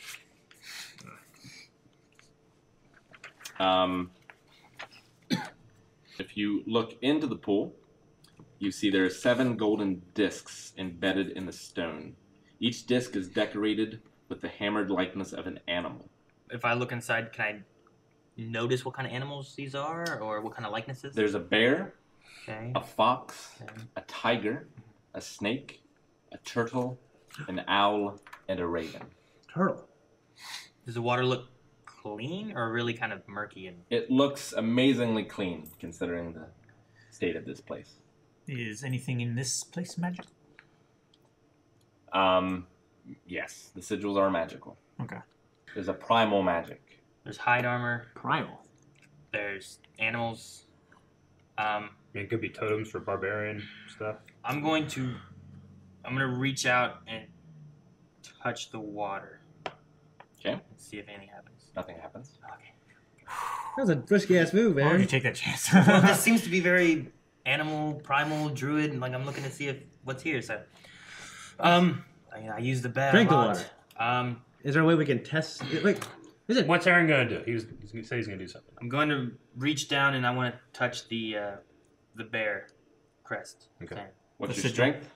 If you look into the pool, you see there are 7 golden discs embedded in the stone. Each disc is decorated with the hammered likeness of an animal. If I look inside, can I notice what kind of animals these are or what kind of likenesses? There's a bear, Okay. a fox, Okay. a tiger, a snake, a turtle, an owl, and a raven. Turtle. Does the water look clean or really kind of murky and It looks amazingly clean considering the state of this place. Is anything in this place magic? Yes, the sigils are magical. Okay. There's a primal magic. there's hide armor, Primal. there's animals. It could be totems for barbarian stuff. I'm gonna reach out and touch the water. Okay. And see if anything happens. Nothing happens. Okay. That was a risky ass move, Why would you man. take that chance? Well, this seems to be very animal, primal, druid, and like I'm looking to see if what's here. So, I use the bed. Drink a the lot. water. Is there a way we can test? Wait, is it? What's Aaron gonna do? He's gonna say he's gonna do something. I'm going to reach down and I want to touch the bear crest. Okay. thing. What's The your sigil. strength?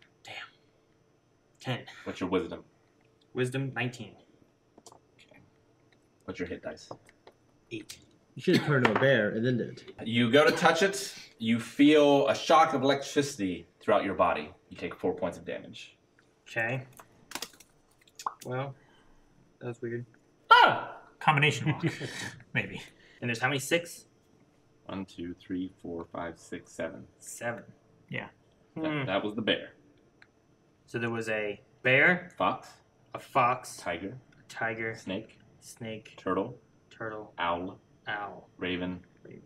10. What's your wisdom? Wisdom 19. Okay. What's your hit dice? 8. You should have turned to a bear and then did it. You go to touch it. You feel a shock of electricity throughout your body. You take 4 points of damage. Okay. Well, that was weird. Combination lock, maybe. And there's how many? 6? 1, 2, 3, 4, 5, 6, 7. 7. Yeah. That was the bear. So there was a bear, Fox, a fox, tiger, a tiger, snake, snake, turtle, turtle, owl, owl. raven.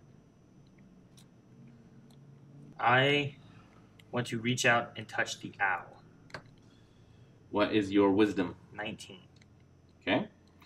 I want to reach out and touch the owl. What is your wisdom? 19. Okay.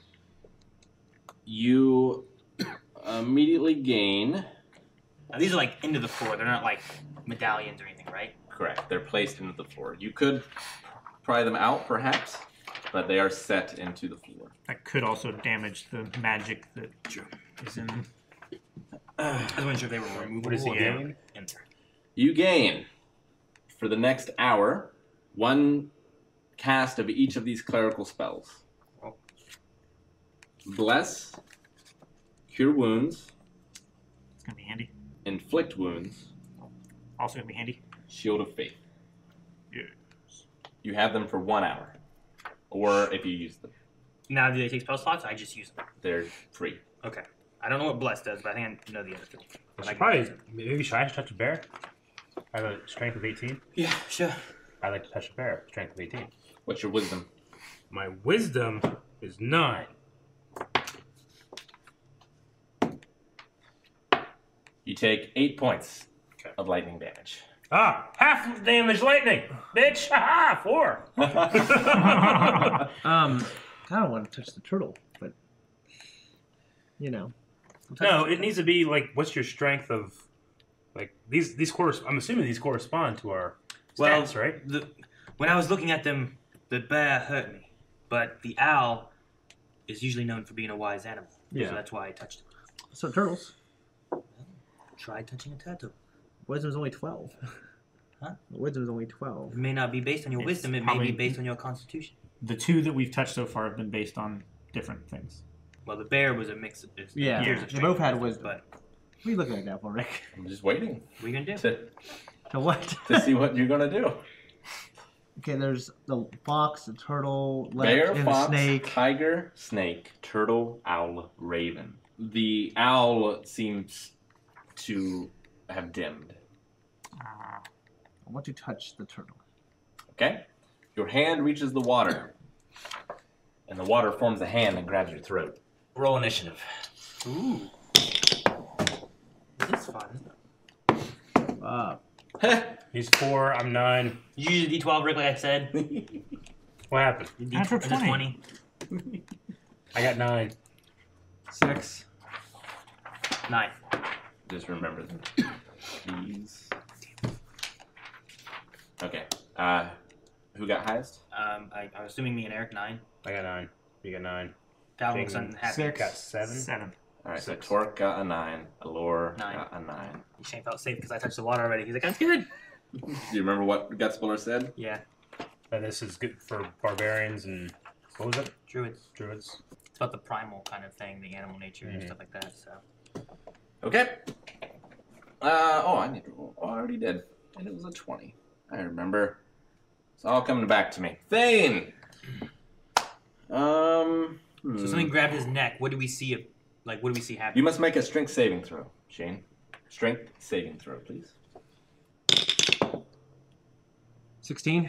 You immediately gain. Now, these are like into the floor. They're not like medallions or anything, right? Correct. They're placed into the floor. You could pry them out, perhaps, but they are set into the floor. That could also damage the magic that is in. I wasn't sure if they were removable. What is he or gain? in there. You gain, for the next hour, 1 cast of each of these clerical spells. Oh. Bless, Cure Wounds, It's gonna be handy. Inflict Wounds, Also gonna be handy. Shield of Faith. Yes. You have them for 1 hour, or if you use them, Now, do they take spell slots? I just use them. they're free. Okay. I don't know what Bless does, but I think I know the other 3. But I can Probably, use them. maybe should I touch a bear? I have a strength of 18. Yeah, sure. I like to touch a bear. Strength of 18. What's your wisdom? My wisdom is 9. You take 8 points Okay. of lightning damage. Ah, half damage lightning, bitch! Haha, 4. I don't want to touch the turtle, but you know. No, it needs to be like, what's your strength of, like these I'm assuming these correspond to our stats, right? When I was looking at them, the bear hurt me, but the owl is usually known for being a wise animal. Yeah. So that's why I touched it. So turtles. Try touching a turtle. Wisdom's only 12. Huh? Wisdom's only 12. It may not be based on your It's wisdom. It may probably- be based on your constitution. The 2 that we've touched so far have been based on different things. Well, the bear was a mix of this. Yeah, years of they both strength, had wisdom. But What are you looking at that for, Rick? I'm just waiting what are you gonna do? to, So what? to see what you're going to do. Okay, there's the fox, the turtle, Bear, and fox, the snake. tiger, snake, turtle, owl, raven. The owl seems to have dimmed. I want to touch the turtle. Okay? Your hand reaches the water, and the water forms a hand and grabs your throat. Roll initiative. Ooh. This is fun. He's 4, I'm 9. You use a D12, Rick, like I said. What happened? Natural Is it 20. 20? I got 9. 6. 9. Just remember these. Okay. Who got highest? I'm assuming me and Eric 9. I got 9. You got 9. Calvin looks James, unhappy. 6. Got 7. 7. All right, so 6. Torque got a 9. Allure 9. got a 9. Shane felt safe because I touched the water already. He's like, I'm good. Do you remember what Gutspiller said? Yeah. And this is good for barbarians and, what was it? Druids. Druids. It's about the primal kind of thing, the animal nature and Mhm. stuff like that. So Okay. I need to roll. Oh, I already did. And it was a 20. I remember. It's all coming back to me. Thane! So something grabbed his neck. What do we see? What do we see happen? You must make a strength saving throw, Shane. Strength saving throw, please. 16.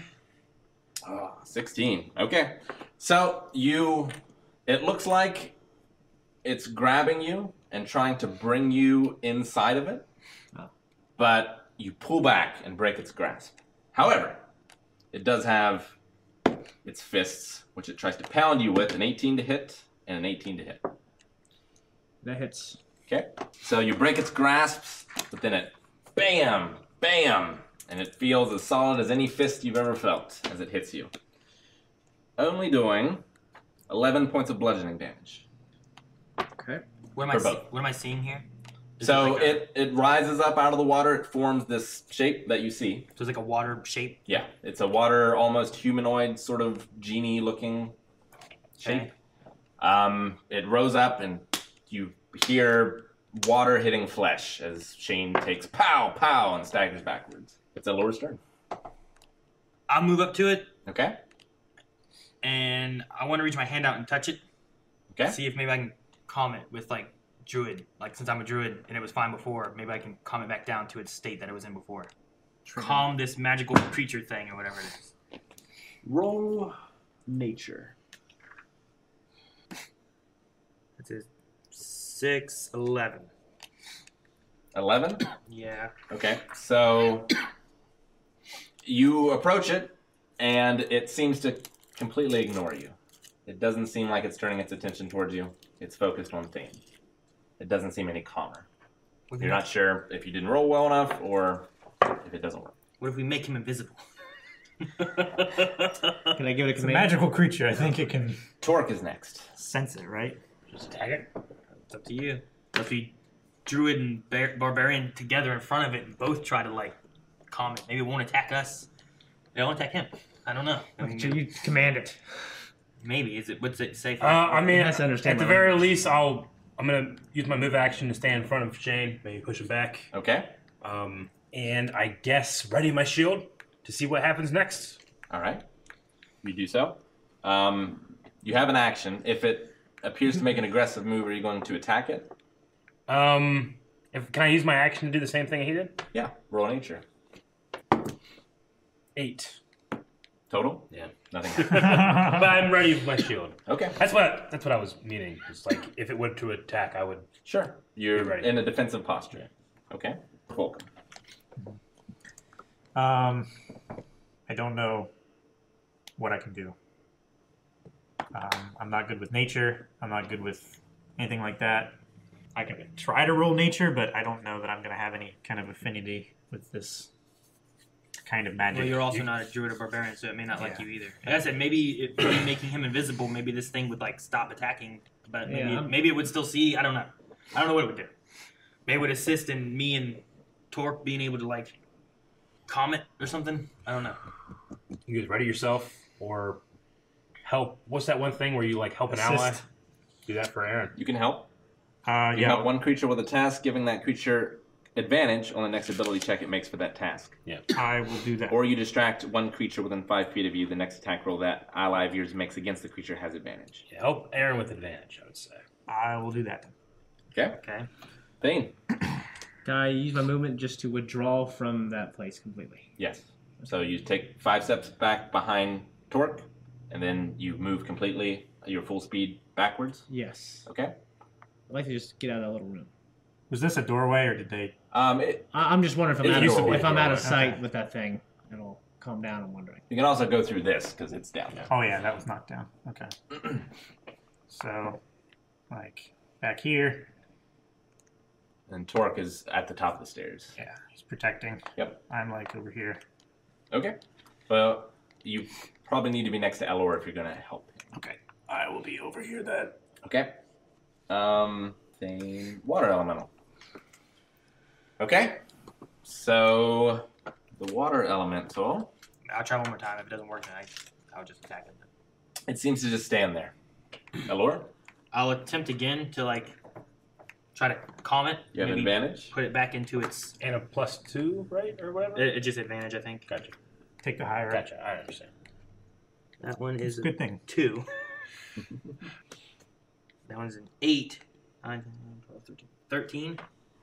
16. Okay. So it looks like it's grabbing you and trying to bring you inside of it, but you pull back and break its grasp. However, it does have its fists, which it tries to pound you with, an 18 to hit and an 18 to hit. That hits. Okay? So you break its grasps, but then it bam, bam, and it feels as solid as any fist you've ever felt as it hits you. Only doing 11 points of bludgeoning damage. Okay. What am I seeing here? Is So it like it rises up out of the water, it forms this shape that you see. so it's like a water shape. Yeah, it's a water, almost humanoid, sort of genie-looking shape. Okay. It rose up, and you hear water hitting flesh as Shane takes pow, pow, and staggers backwards. It's Elora's turn. I'll move up to it, Okay? and I want to reach my hand out and touch it. Okay? See if maybe I can calm it with, like, druid. Like, since I'm a druid and it was fine before, maybe I can calm it back down to its state that it was in before. Calm this magical creature thing or whatever it is. Roll nature. It's a 6, 11. 11? Yeah. Okay, so you approach it, and it seems to completely ignore you. It doesn't seem like it's turning its attention towards you. It's focused on Thane. It doesn't seem any calmer. You're not sure if you didn't roll well enough or if it doesn't work. What if we make him invisible? Can I give it a It's a command? magical creature. I think it can Torque is next. sense it, right? Just attack it. It's up to you. If we druid and barbarian together in front of it and both try to, like, calm it. Maybe it won't attack us. It won't attack him. I don't know. I mean, You command it. maybe. What's it say? I mean, He has to understand at the my very language. least, I'm gonna use my move action to stand in front of Shane, maybe push him back, Okay? and I guess ready my shield to see what happens next. All right. You do so. You have an action. If it appears to make an aggressive move, are you going to attack it? Can I use my action to do the same thing he did? Yeah. Roll nature. 8. Total? Yeah. Nothing. But I'm ready with my shield. Okay. That's what I was meaning. It's like if it went to attack, I would. Sure. You're You're ready. in a defensive posture. Okay. Welcome. I don't know what I can do. I'm not good with nature. I'm not good with anything like that. I can try to roll nature, but I don't know that I'm going to have any kind of affinity with this kind of magic. Well, you're also not a druid or barbarian, so it may not like Yeah. you either. Like I said, maybe maybe making him invisible, maybe this thing would, like, stop attacking, but maybe, Yeah. maybe it would still see. I don't know. I don't know what it would do. Maybe it would assist in me and Torque being able to, like, calm it or something. I don't know. You guys ready yourself or help? What's that one thing where you like help an ally? Assist. Do that for Aaron. You can help. You Yeah. help one creature with a task, giving that creature advantage on the next ability check it makes for that task. I will do that. Or you distract one creature within 5 feet of you. The next attack roll that ally of yours makes against the creature has advantage. Yeah, help Aaron with advantage, I would say. I will do that. Okay? Okay. Thane? Can I use my movement just to withdraw from that place completely? Yes. So you take 5 steps back behind Torque, and then you move completely your full speed backwards. Yes. Okay? I'd like to just get out of that little room. Was this a doorway, or did they? I'm just wondering It used to be if I'm out of a sight Okay. with that thing. It'll calm down, I'm wondering. You can also go through this because it's down there. Oh yeah, that was knocked down. Okay. So, like back here. And Torque is at the top of the stairs. Yeah, he's protecting. Yep. I'm like over here. Okay. Well, you probably need to be next to Elor if you're going to help him. Okay. I will be over here then. Okay. Thing water elemental. Okay. So the water elemental, I'll try one more time. If it doesn't work, then I'll just attack it. it seems to just stand there. Elor, I'll attempt again to, like, try to calm it. you have maybe advantage. Put it back into its. And a +2, right? Or whatever? It's just advantage, I think. Gotcha. Take the higher. Gotcha. I understand. That one is Good thing. 2. That one's an 8. 9, 10, 12, 13. 13.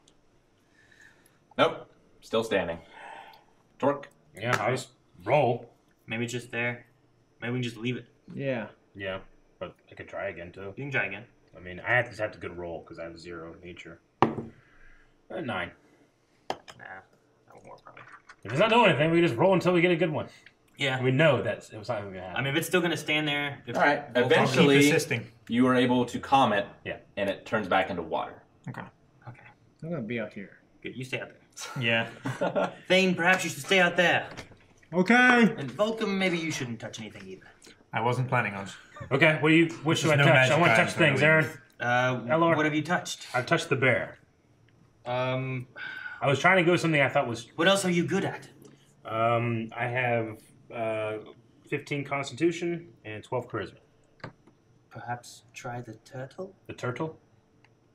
Nope. Still standing. Torque. Yeah, I just roll. Maybe it's just there. Maybe we can just leave it. Yeah. Yeah, but I could try again, too. You can try again. I mean, I just have to good roll because I have 0 nature. 9. Nah, that won't work probably. If it's not doing anything, we just roll until we get a good one. Yeah. We know that it was not going to happen. I mean, if it's still going to stand there. If All right. both- I'll keep Eventually, assisting. you are able to calm it. Yeah. And it turns back into water. Okay. Okay. I'm going to be out here. Good. You stay out there. Yeah. Thane, perhaps you should stay out there. Okay. And Vulcan, maybe you shouldn't touch anything either. I wasn't planning on. Okay, what should I no touch? magic I want to items touch things, that Aaron. Elor. What have you touched? I've touched the bear. Um, I was trying to go with something I thought was. what else are you good at? I have 15 Constitution and 12 Charisma. Perhaps try the turtle? The turtle.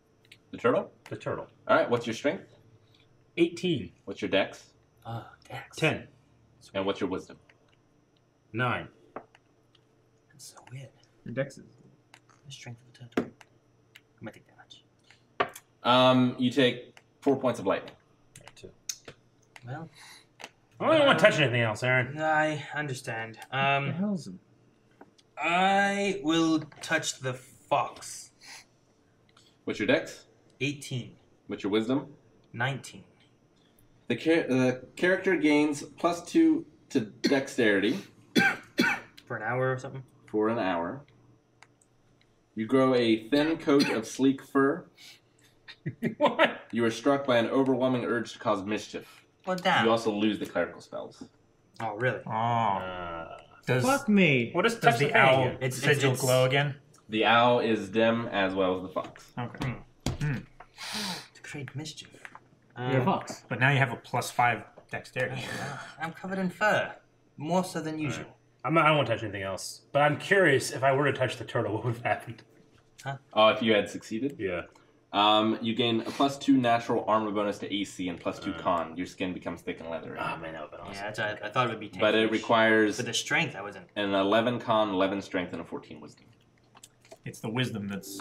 The turtle? The turtle. All right, what's your strength? 18. What's your dex? Dex. 10. And what's your wisdom? 9. That's so weird. Your dex is. The strength of the turtle. I might take damage. You take 4 points of lightning. Well, I don't even want to touch anything else, Aaron. I understand. What the hell's it? I will touch the fox. What's your dex? 18. What's your wisdom? 19. The character gains +2 to dexterity For an hour or something? for an hour. You grow a thin coat of sleek fur. What? You are struck by an overwhelming urge to cause mischief. Well, damn. You also lose the clerical spells. Oh, really? Oh. Does, Fuck me. What does does touch the the owl owl? It's- sigil it's- glow again? The owl is dim as well as the fox. Okay. To create mischief. You're a fox. But now you have a +5 dexterity. I'm covered in fur. More so than usual. I don't want to touch anything else. But I'm curious, if I were to touch the turtle, what would have happened? Oh, if you had succeeded? Yeah. You gain a +2 natural armor bonus to AC and +2 con. Your skin becomes thick and leathery. Oh, man, that would have been awesome. Yeah, that's, I thought it would be 10. But it requires But the strength, I wasn't. an 11 con, 11 strength, and a 14 wisdom. It's the wisdom that's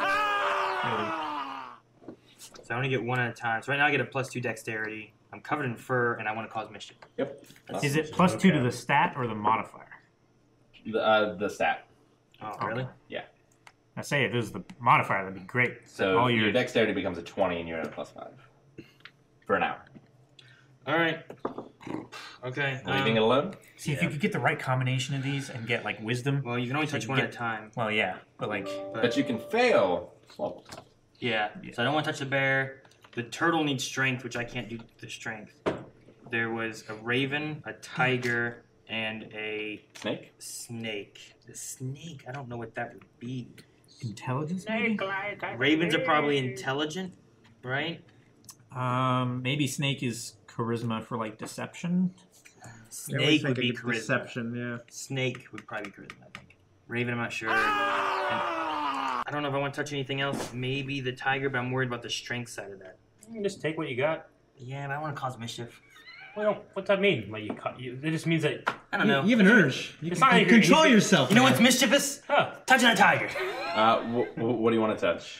So I only get one at a time. So right now I get a +2 dexterity. I'm covered in fur, and I want to cause mischief. Yep. Is it +2 to the stat or the modifier? The stat. Oh, really? I say if it was the modifier, that'd be great. So all your dexterity becomes a 20 and you're at a +5. For an hour. All right. Okay. Leaving it alone? See, if you could get the right combination of these and get like wisdom. Well, you can only So touch you one get- at a time. Well, yeah, but like But you can fail. Well, Yeah. So I don't want to touch the bear. The turtle needs strength, which I can't do the strength. There was a raven, a tiger, and a snake? snake. The snake, I don't know what that would be. intelligence, maybe. Ravens are probably intelligent, right? Maybe snake is charisma for like deception. Snake would be charisma. Deception, yeah. Snake would probably be charisma, I think. Raven, I'm not sure. And I don't know if I want to touch anything else. Maybe the tiger, but I'm worried about the strength side of that. You can just take what you got. Yeah, but I want to cause mischief. Well, what's that mean? Like it just means that. I don't know. You have an urge. You It's can not like control you're- yourself. You know man. what's mischievous? Huh. Touching a tiger. What do you want to touch?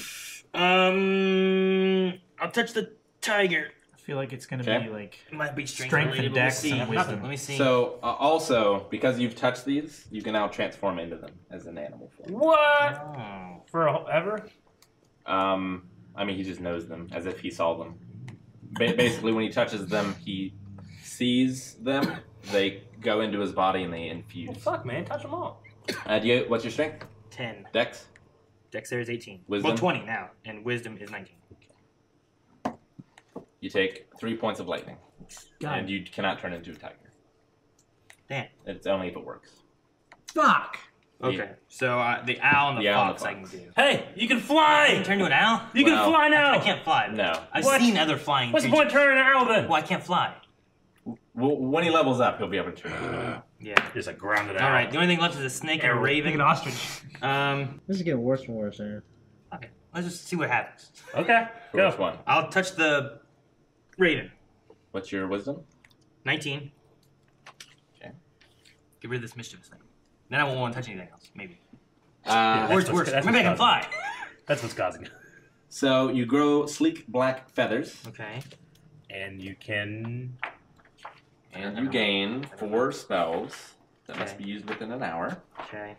I'll touch the tiger. I feel like it's gonna Okay. be like It might be strength, Strength related, and but we'll dex see. and wisdom. Let me see. So, also, because you've touched these, you can now transform into them as an animal form. What? Oh. Forever? I mean, he just knows them as if he saw them. Basically, when he touches them, he sees them. They go into his body and they Well, infuse. fuck, man. Touch them all. What's your strength? 10. Dex? Dexterity is 18. Wisdom? Well, 20 now. And wisdom is 19. You take 3 points of lightning, God. and you cannot turn into a tiger. Damn. It's only if it works. Fuck! Okay. So the owl and the The owl and fox the I can fox. do. Hey, you can I fly! can turn to an owl? You Well, can fly now! I can't fly. No. I've What? seen other flying What's the creatures. point of turning an owl then? Well, I can't fly. Well, when he levels up, he'll be able to turn into an owl. Yeah. Just a grounded owl. All right. The only thing left is a snake and a like raven. an ostrich. This is getting worse and worse, Aaron. Okay. Let's just see what happens. Okay, For go. which one? I'll touch the raven. What's your wisdom? 19. Okay. Get rid of this mischievous thing. Then I won't want to touch anything else. Maybe. Yeah, Or it's what's- worse. that's Maybe I can what's fly. That's what's causing it. So you grow sleek black feathers, Okay. And you can. and you gain 4 spells that must Okay. be used within an hour. Okay.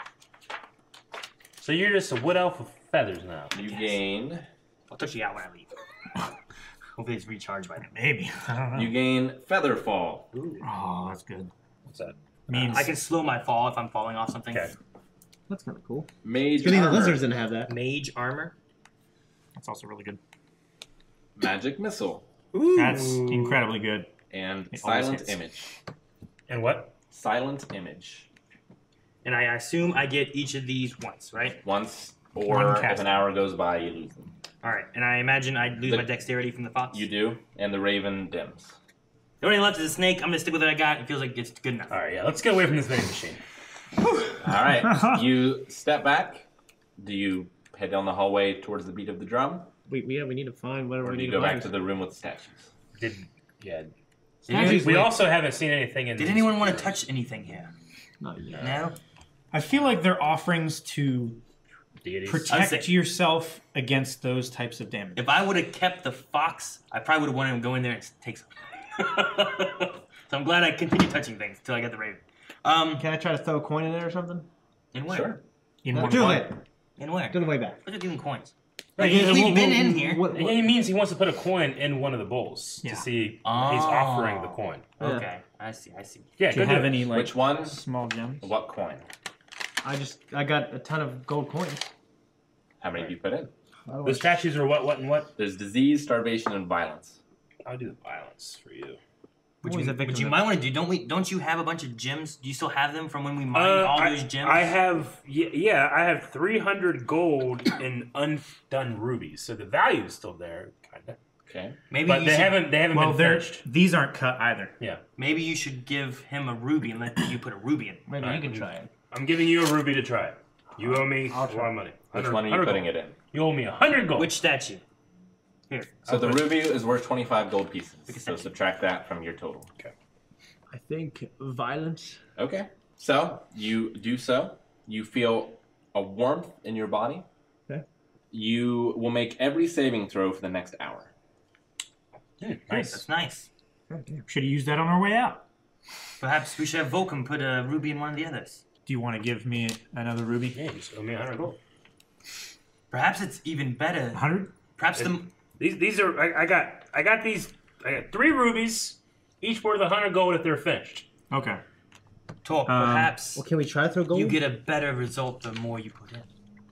So you're just a wood elf with feathers now. You gain I'll touch the owl when I leave. Hopefully it's recharged by then. Maybe. I don't know. you gain feather fall. Ooh. Oh, that's good. What's that? Means I can slow my fall if I'm falling off something. Okay. That's kind of cool. Mage Good thing the armor, lizards didn't have that. Mage armor. that's also really good. magic missile, Ooh. That's incredibly good. and It always silent hits. image. And what? Silent image. And I assume I get each of these once, right? Once, One or cast. if an hour goes by, you lose them. All right. And I imagine I lose The- my dexterity from the fox. You do, and the raven dims. The only left is a snake. I'm gonna stick with what I got. It feels like it's good enough. All right, yeah. Let's get away from this vending machine. All right, you step back. Do you head down the hallway towards the beat of the drum, We need to find whatever or we do need you to go back find. to the room with the statues? Yeah. Did We also haven't seen anything in. Did anyone want to touch anything here? Not yet. No. I feel like they're offerings to deities? protect yourself against those types of damage. If I would have kept the fox, I probably would have wanted him to go in there and take some. So I'm glad I continued touching things until I got the raven. Can I try to throw a coin in there or something? In where? Sure. In one Do one. it. In where? Do the way back. Look at these coins. Like, We've been in here. He means he wants to put a coin in one of the bowls Yeah. to see he's Oh. offering the coin. Okay, I see. Yeah, Do you go have do it. any like Which one? small gems? What coin? I got a ton of gold coins. How many have you put in? The statues are what, and what? There's disease, starvation, and violence. I'll do the violence for you. Which Always a you, victim which you of- might want to do. Don't you have a bunch of gems? Do you still have them from when we mined all those gems? I have, I have 300 gold in undone rubies, so the value is still there, kind of. Okay. Maybe But you they should, haven't Well, been finished. these aren't cut either. Yeah, maybe you should give him a ruby and let you put a ruby in. Maybe Alright. you can try it. I'm giving you a ruby to try it. You owe me a lot of money. Which one are you putting it in? You owe me 100 gold. Which statue? Here. So the put- ruby is worth 25 gold pieces. Pick a So statue. subtract that from your total. I think violence. Okay. So you do so. You feel a warmth in your body. Okay. You will make every saving throw for the next hour. Nice. That's nice. Should have used that on our way out. Perhaps we should have Vulcan put a ruby in one of the others. Do you want to give me another ruby? Yeah, you just owe me 100 gold. Perhaps it's even better. 100? Perhaps the These are I got 3 rubies, each worth 100 gold if they're finished. Okay. talk. Perhaps Well, can we try to throw gold? you get a better result the more you put in.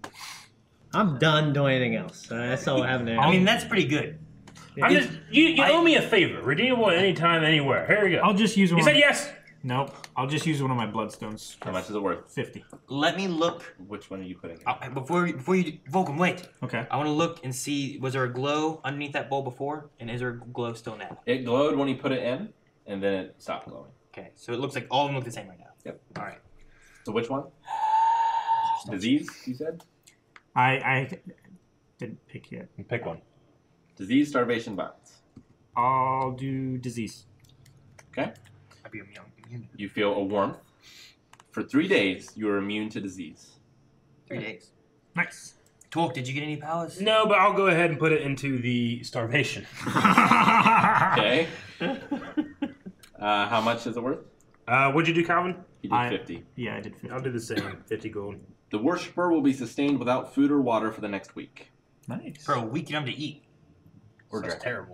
I'm done doing anything else. That's all I have there. I mean, that's pretty good. I'm just you owe me a favor. Redeemable anytime, anywhere. Here we go. I'll just use one. You said yes. Nope. I'll just use one of my bloodstones. How much is it worth? 50. Let me look. Which one are you putting in? Before you Vulcan, wait. Okay. I want to look and see, was there a glow underneath that bowl before? And is there a glow still now? It glowed when you put it in, and then it stopped glowing. Okay, so it looks like all of them look the same right now. Yep. All right. So which one? Disease, you said? I didn't pick yet. Pick one. Disease, starvation, violence. I'll do disease. Okay? I'd be immune. You feel a warmth. For 3 days, you are immune to disease. 3 days. Nice. Talk, did you get any powers? No, but I'll go ahead and put it into the starvation. Okay? How much is it worth? What'd you do, Calvin? He did 50. Yeah, I did 50. I'll do the same. 50 gold. The worshiper will be sustained without food or water for the next week. Nice. For a week, you don't have to eat. Or That's drink. terrible.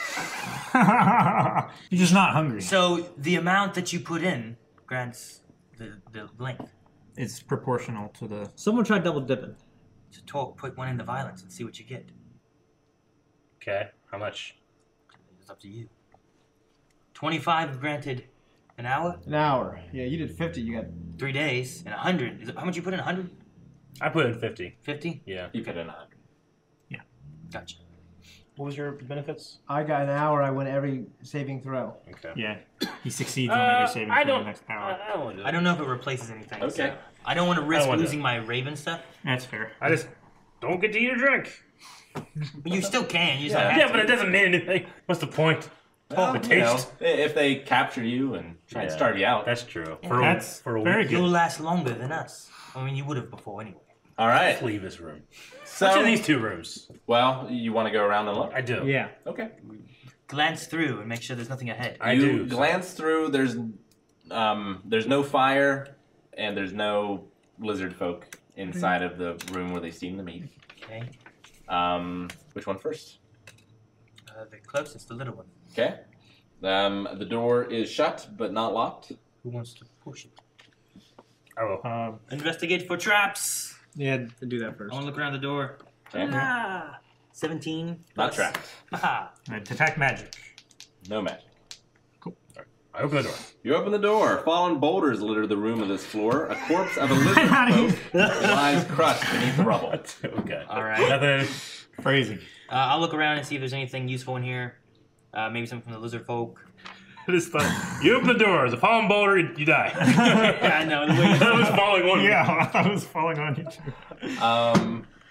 You're just not hungry. So the amount that you put in grants the length. It's proportional to the. Someone try double dipping. So talk, put one in the violence and see what you get. Okay. How much? It's up to you. 25 granted an hour, An hour. Yeah, you did 50. You got 3 days, and 100. Is it, how much you put in? 100? I put in 50. 50? Yeah. You put in 100. Gotcha. What was your benefits? I got an hour. I win every saving throw. Okay. Yeah. He succeeds on every saving I throw don't. the next hour. I don't want to do I don't know if it replaces anything. Okay. So I don't want to risk wanna do losing my Raven stuff. That's fair. I just don't get to eat or drink. But you still can. You just don't have Yeah, to. but it doesn't mean anything. What's the point? Well, the you know, taste. if they capture you and try and Yeah. starve you out. That's true. That's for a very week. good. You'll last longer than us. I mean, you would have before anyway. All right. Let's leave this room. So, Which of these 2 rooms? well, you want to go around and look? I do. Yeah. Okay. Glance through and make sure there's nothing ahead. I you do. glance through. There's no fire, and there's no lizard folk inside of the room where they steam the meat. Okay. Which one first? The closest, the little one. Okay. The door is shut but not locked. Who wants to push it? I will. Investigate for traps. Yeah, do that I first. want to look around the door. Okay. Ah, 17. Not plus. trapped. Ah, Detect magic. No magic. I open the door. You open the door. Fallen boulders litter the room of this floor. A corpse of a lizard folk lies crushed beneath the rubble. Okay. all right. Nothing. Phrasing. I'll look around and see if there's anything useful in here. Maybe something from the lizard folk. This fun. You open the door. As a fallen boulder, you die. I know. The way I was falling on me. Yeah, I was falling on you too.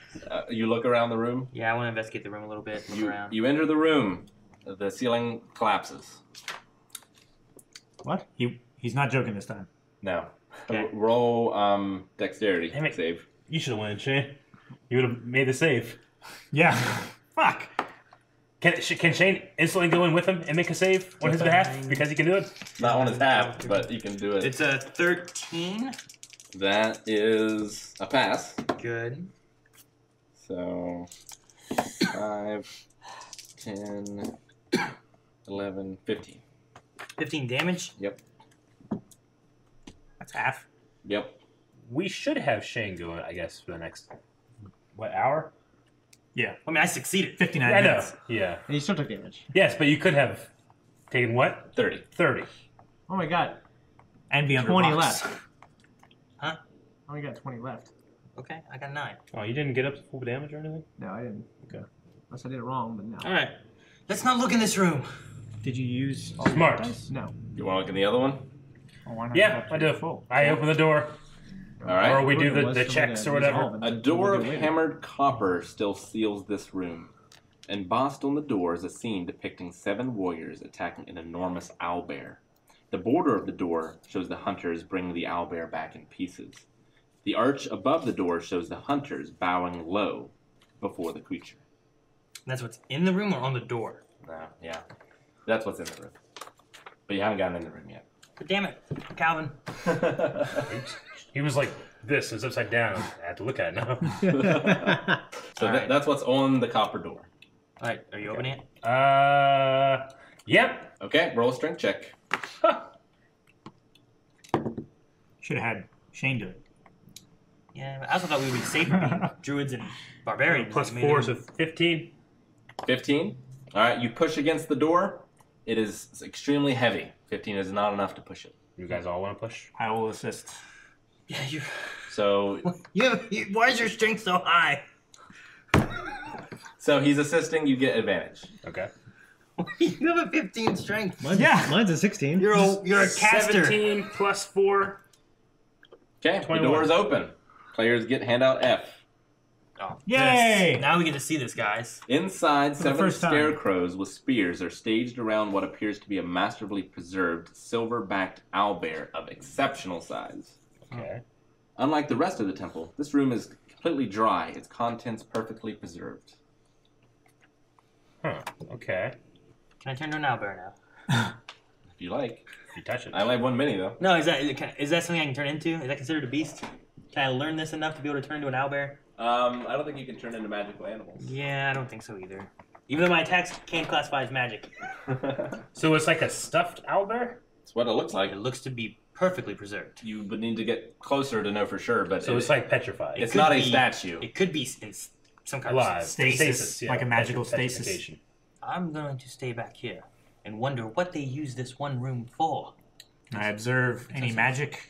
You look around the room. Yeah, I want to investigate the room a little bit. Look around. You enter the room. The ceiling collapses. What? He's not joking this time. No. Okay. Roll dexterity Damn it. save. You should have won, Shane. You would have made the save. Yeah. Fuck. Can Shane instantly go in with him and make a save on his behalf because he can do it? Not on his half, but you can do it. It's a 13. That is a pass. Good. So 5, 10, 11, 15. 15 damage. Yep. That's half. Yep. We should have Shane going, I guess, for the next hour? Yeah. I mean, I succeeded. 59 I know. minutes. Yeah. And you still took damage. Yes, but you could have taken what? 30. 30. Oh my god. And be under 20 box. left. Huh? I only got 20 left. Okay, I got 9. Oh, you didn't get up to full damage or anything? No, I didn't. Okay. Unless I did it wrong, but no. All right. Let's not look in this room. Did you use Smart. dice? No. You want to look in the other one? Oh, why not Yeah, go up to I do. full? I open the door. All right. Or we do It was the for me checks to or whatever. resolve it. A door We'll of do it later. hammered copper still seals this room. Embossed on the door is a scene depicting 7 warriors attacking an enormous owlbear. The border of the door shows the hunters bringing the owlbear back in pieces. The arch above the door shows the hunters bowing low before the creature. That's what's in the room or on the door? No, yeah. That's what's in the room. But you haven't gotten in the room yet. But damn it, Calvin. He was like this, it's upside down. I have to look at it now. So All right. that's what's on the copper door. All right, are you opening it? Yep. Okay, roll a strength check. Should have had Shane do it. Yeah, I also thought we would be safer being druids and barbarians. Plus I mean, 4, so 15. 15. All right, you push against the door. It is extremely heavy. 15 is not enough to push it. You guys all want to push? I will assist. Yeah, you. So Why is your strength so high? So he's assisting, you get advantage. Okay. You have a 15 strength. Mine's a 16. You're a caster. 17 plus 4. Okay, the 21. door is open. Players get handout F. Oh, Yay! this. Now we get to see this, guys. Inside, the 7 first time. scarecrows with spears are staged around what appears to be a masterfully preserved silver-backed owlbear of exceptional size. Okay. Unlike the rest of the temple, this room is completely dry, its contents perfectly preserved. Huh. Okay. Can I turn to an owlbear now? If you like. If you touch it. I only have 1 mini, though. No, is that something I can turn into? Is that considered a beast? Can I learn this enough to be able to turn into an owlbear? I don't think you can turn into magical animals. Yeah, I don't think so either. Even though my attacks can't classify as magic. So it's like a stuffed owlbear? It's what it looks like. It looks to be perfectly preserved. You would need to get closer to know for sure, but So it's like petrified. it's could not a be- statue. It could be in some kind Alive. of state. Stasis, like a magical stasis. Petrification. I'm going to stay back here and wonder what they use this one room for. I observe any magic.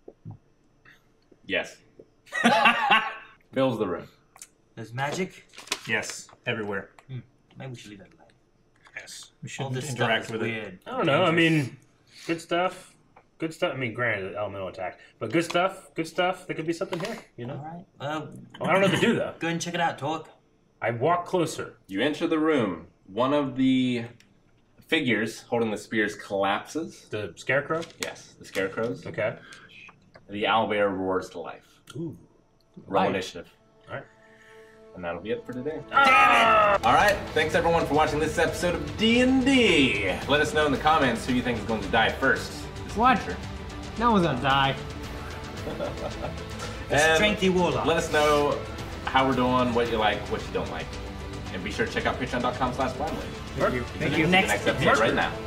Yes. Fills the room. There's magic. Yes, everywhere. Maybe we should leave that alone. Yes, we All shouldn't this stuff interact is with it. weird. I don't know. I mean, good stuff. Good stuff. I mean, granted, elemental attack, but good stuff. Good stuff. There could be something here. You All know. right. Well, I don't know what to do though. go ahead and check it out, Torque. I walk closer. You enter the room. One of the figures holding the spears collapses. The scarecrow. Yes, the scarecrows. Okay. The owlbear roars to life. Ooh. Roll Life. initiative. All right. And that'll be it for today. Damn it! All right. Thanks everyone for watching this episode of D&D. Let us know in the comments who you think is going to die first. What? No one's gonna die. And Strengthy warlock. let us know how we're doing, what you like, what you don't like. And be sure to check out patreon.com/blindly. Thank you. The next episode right now.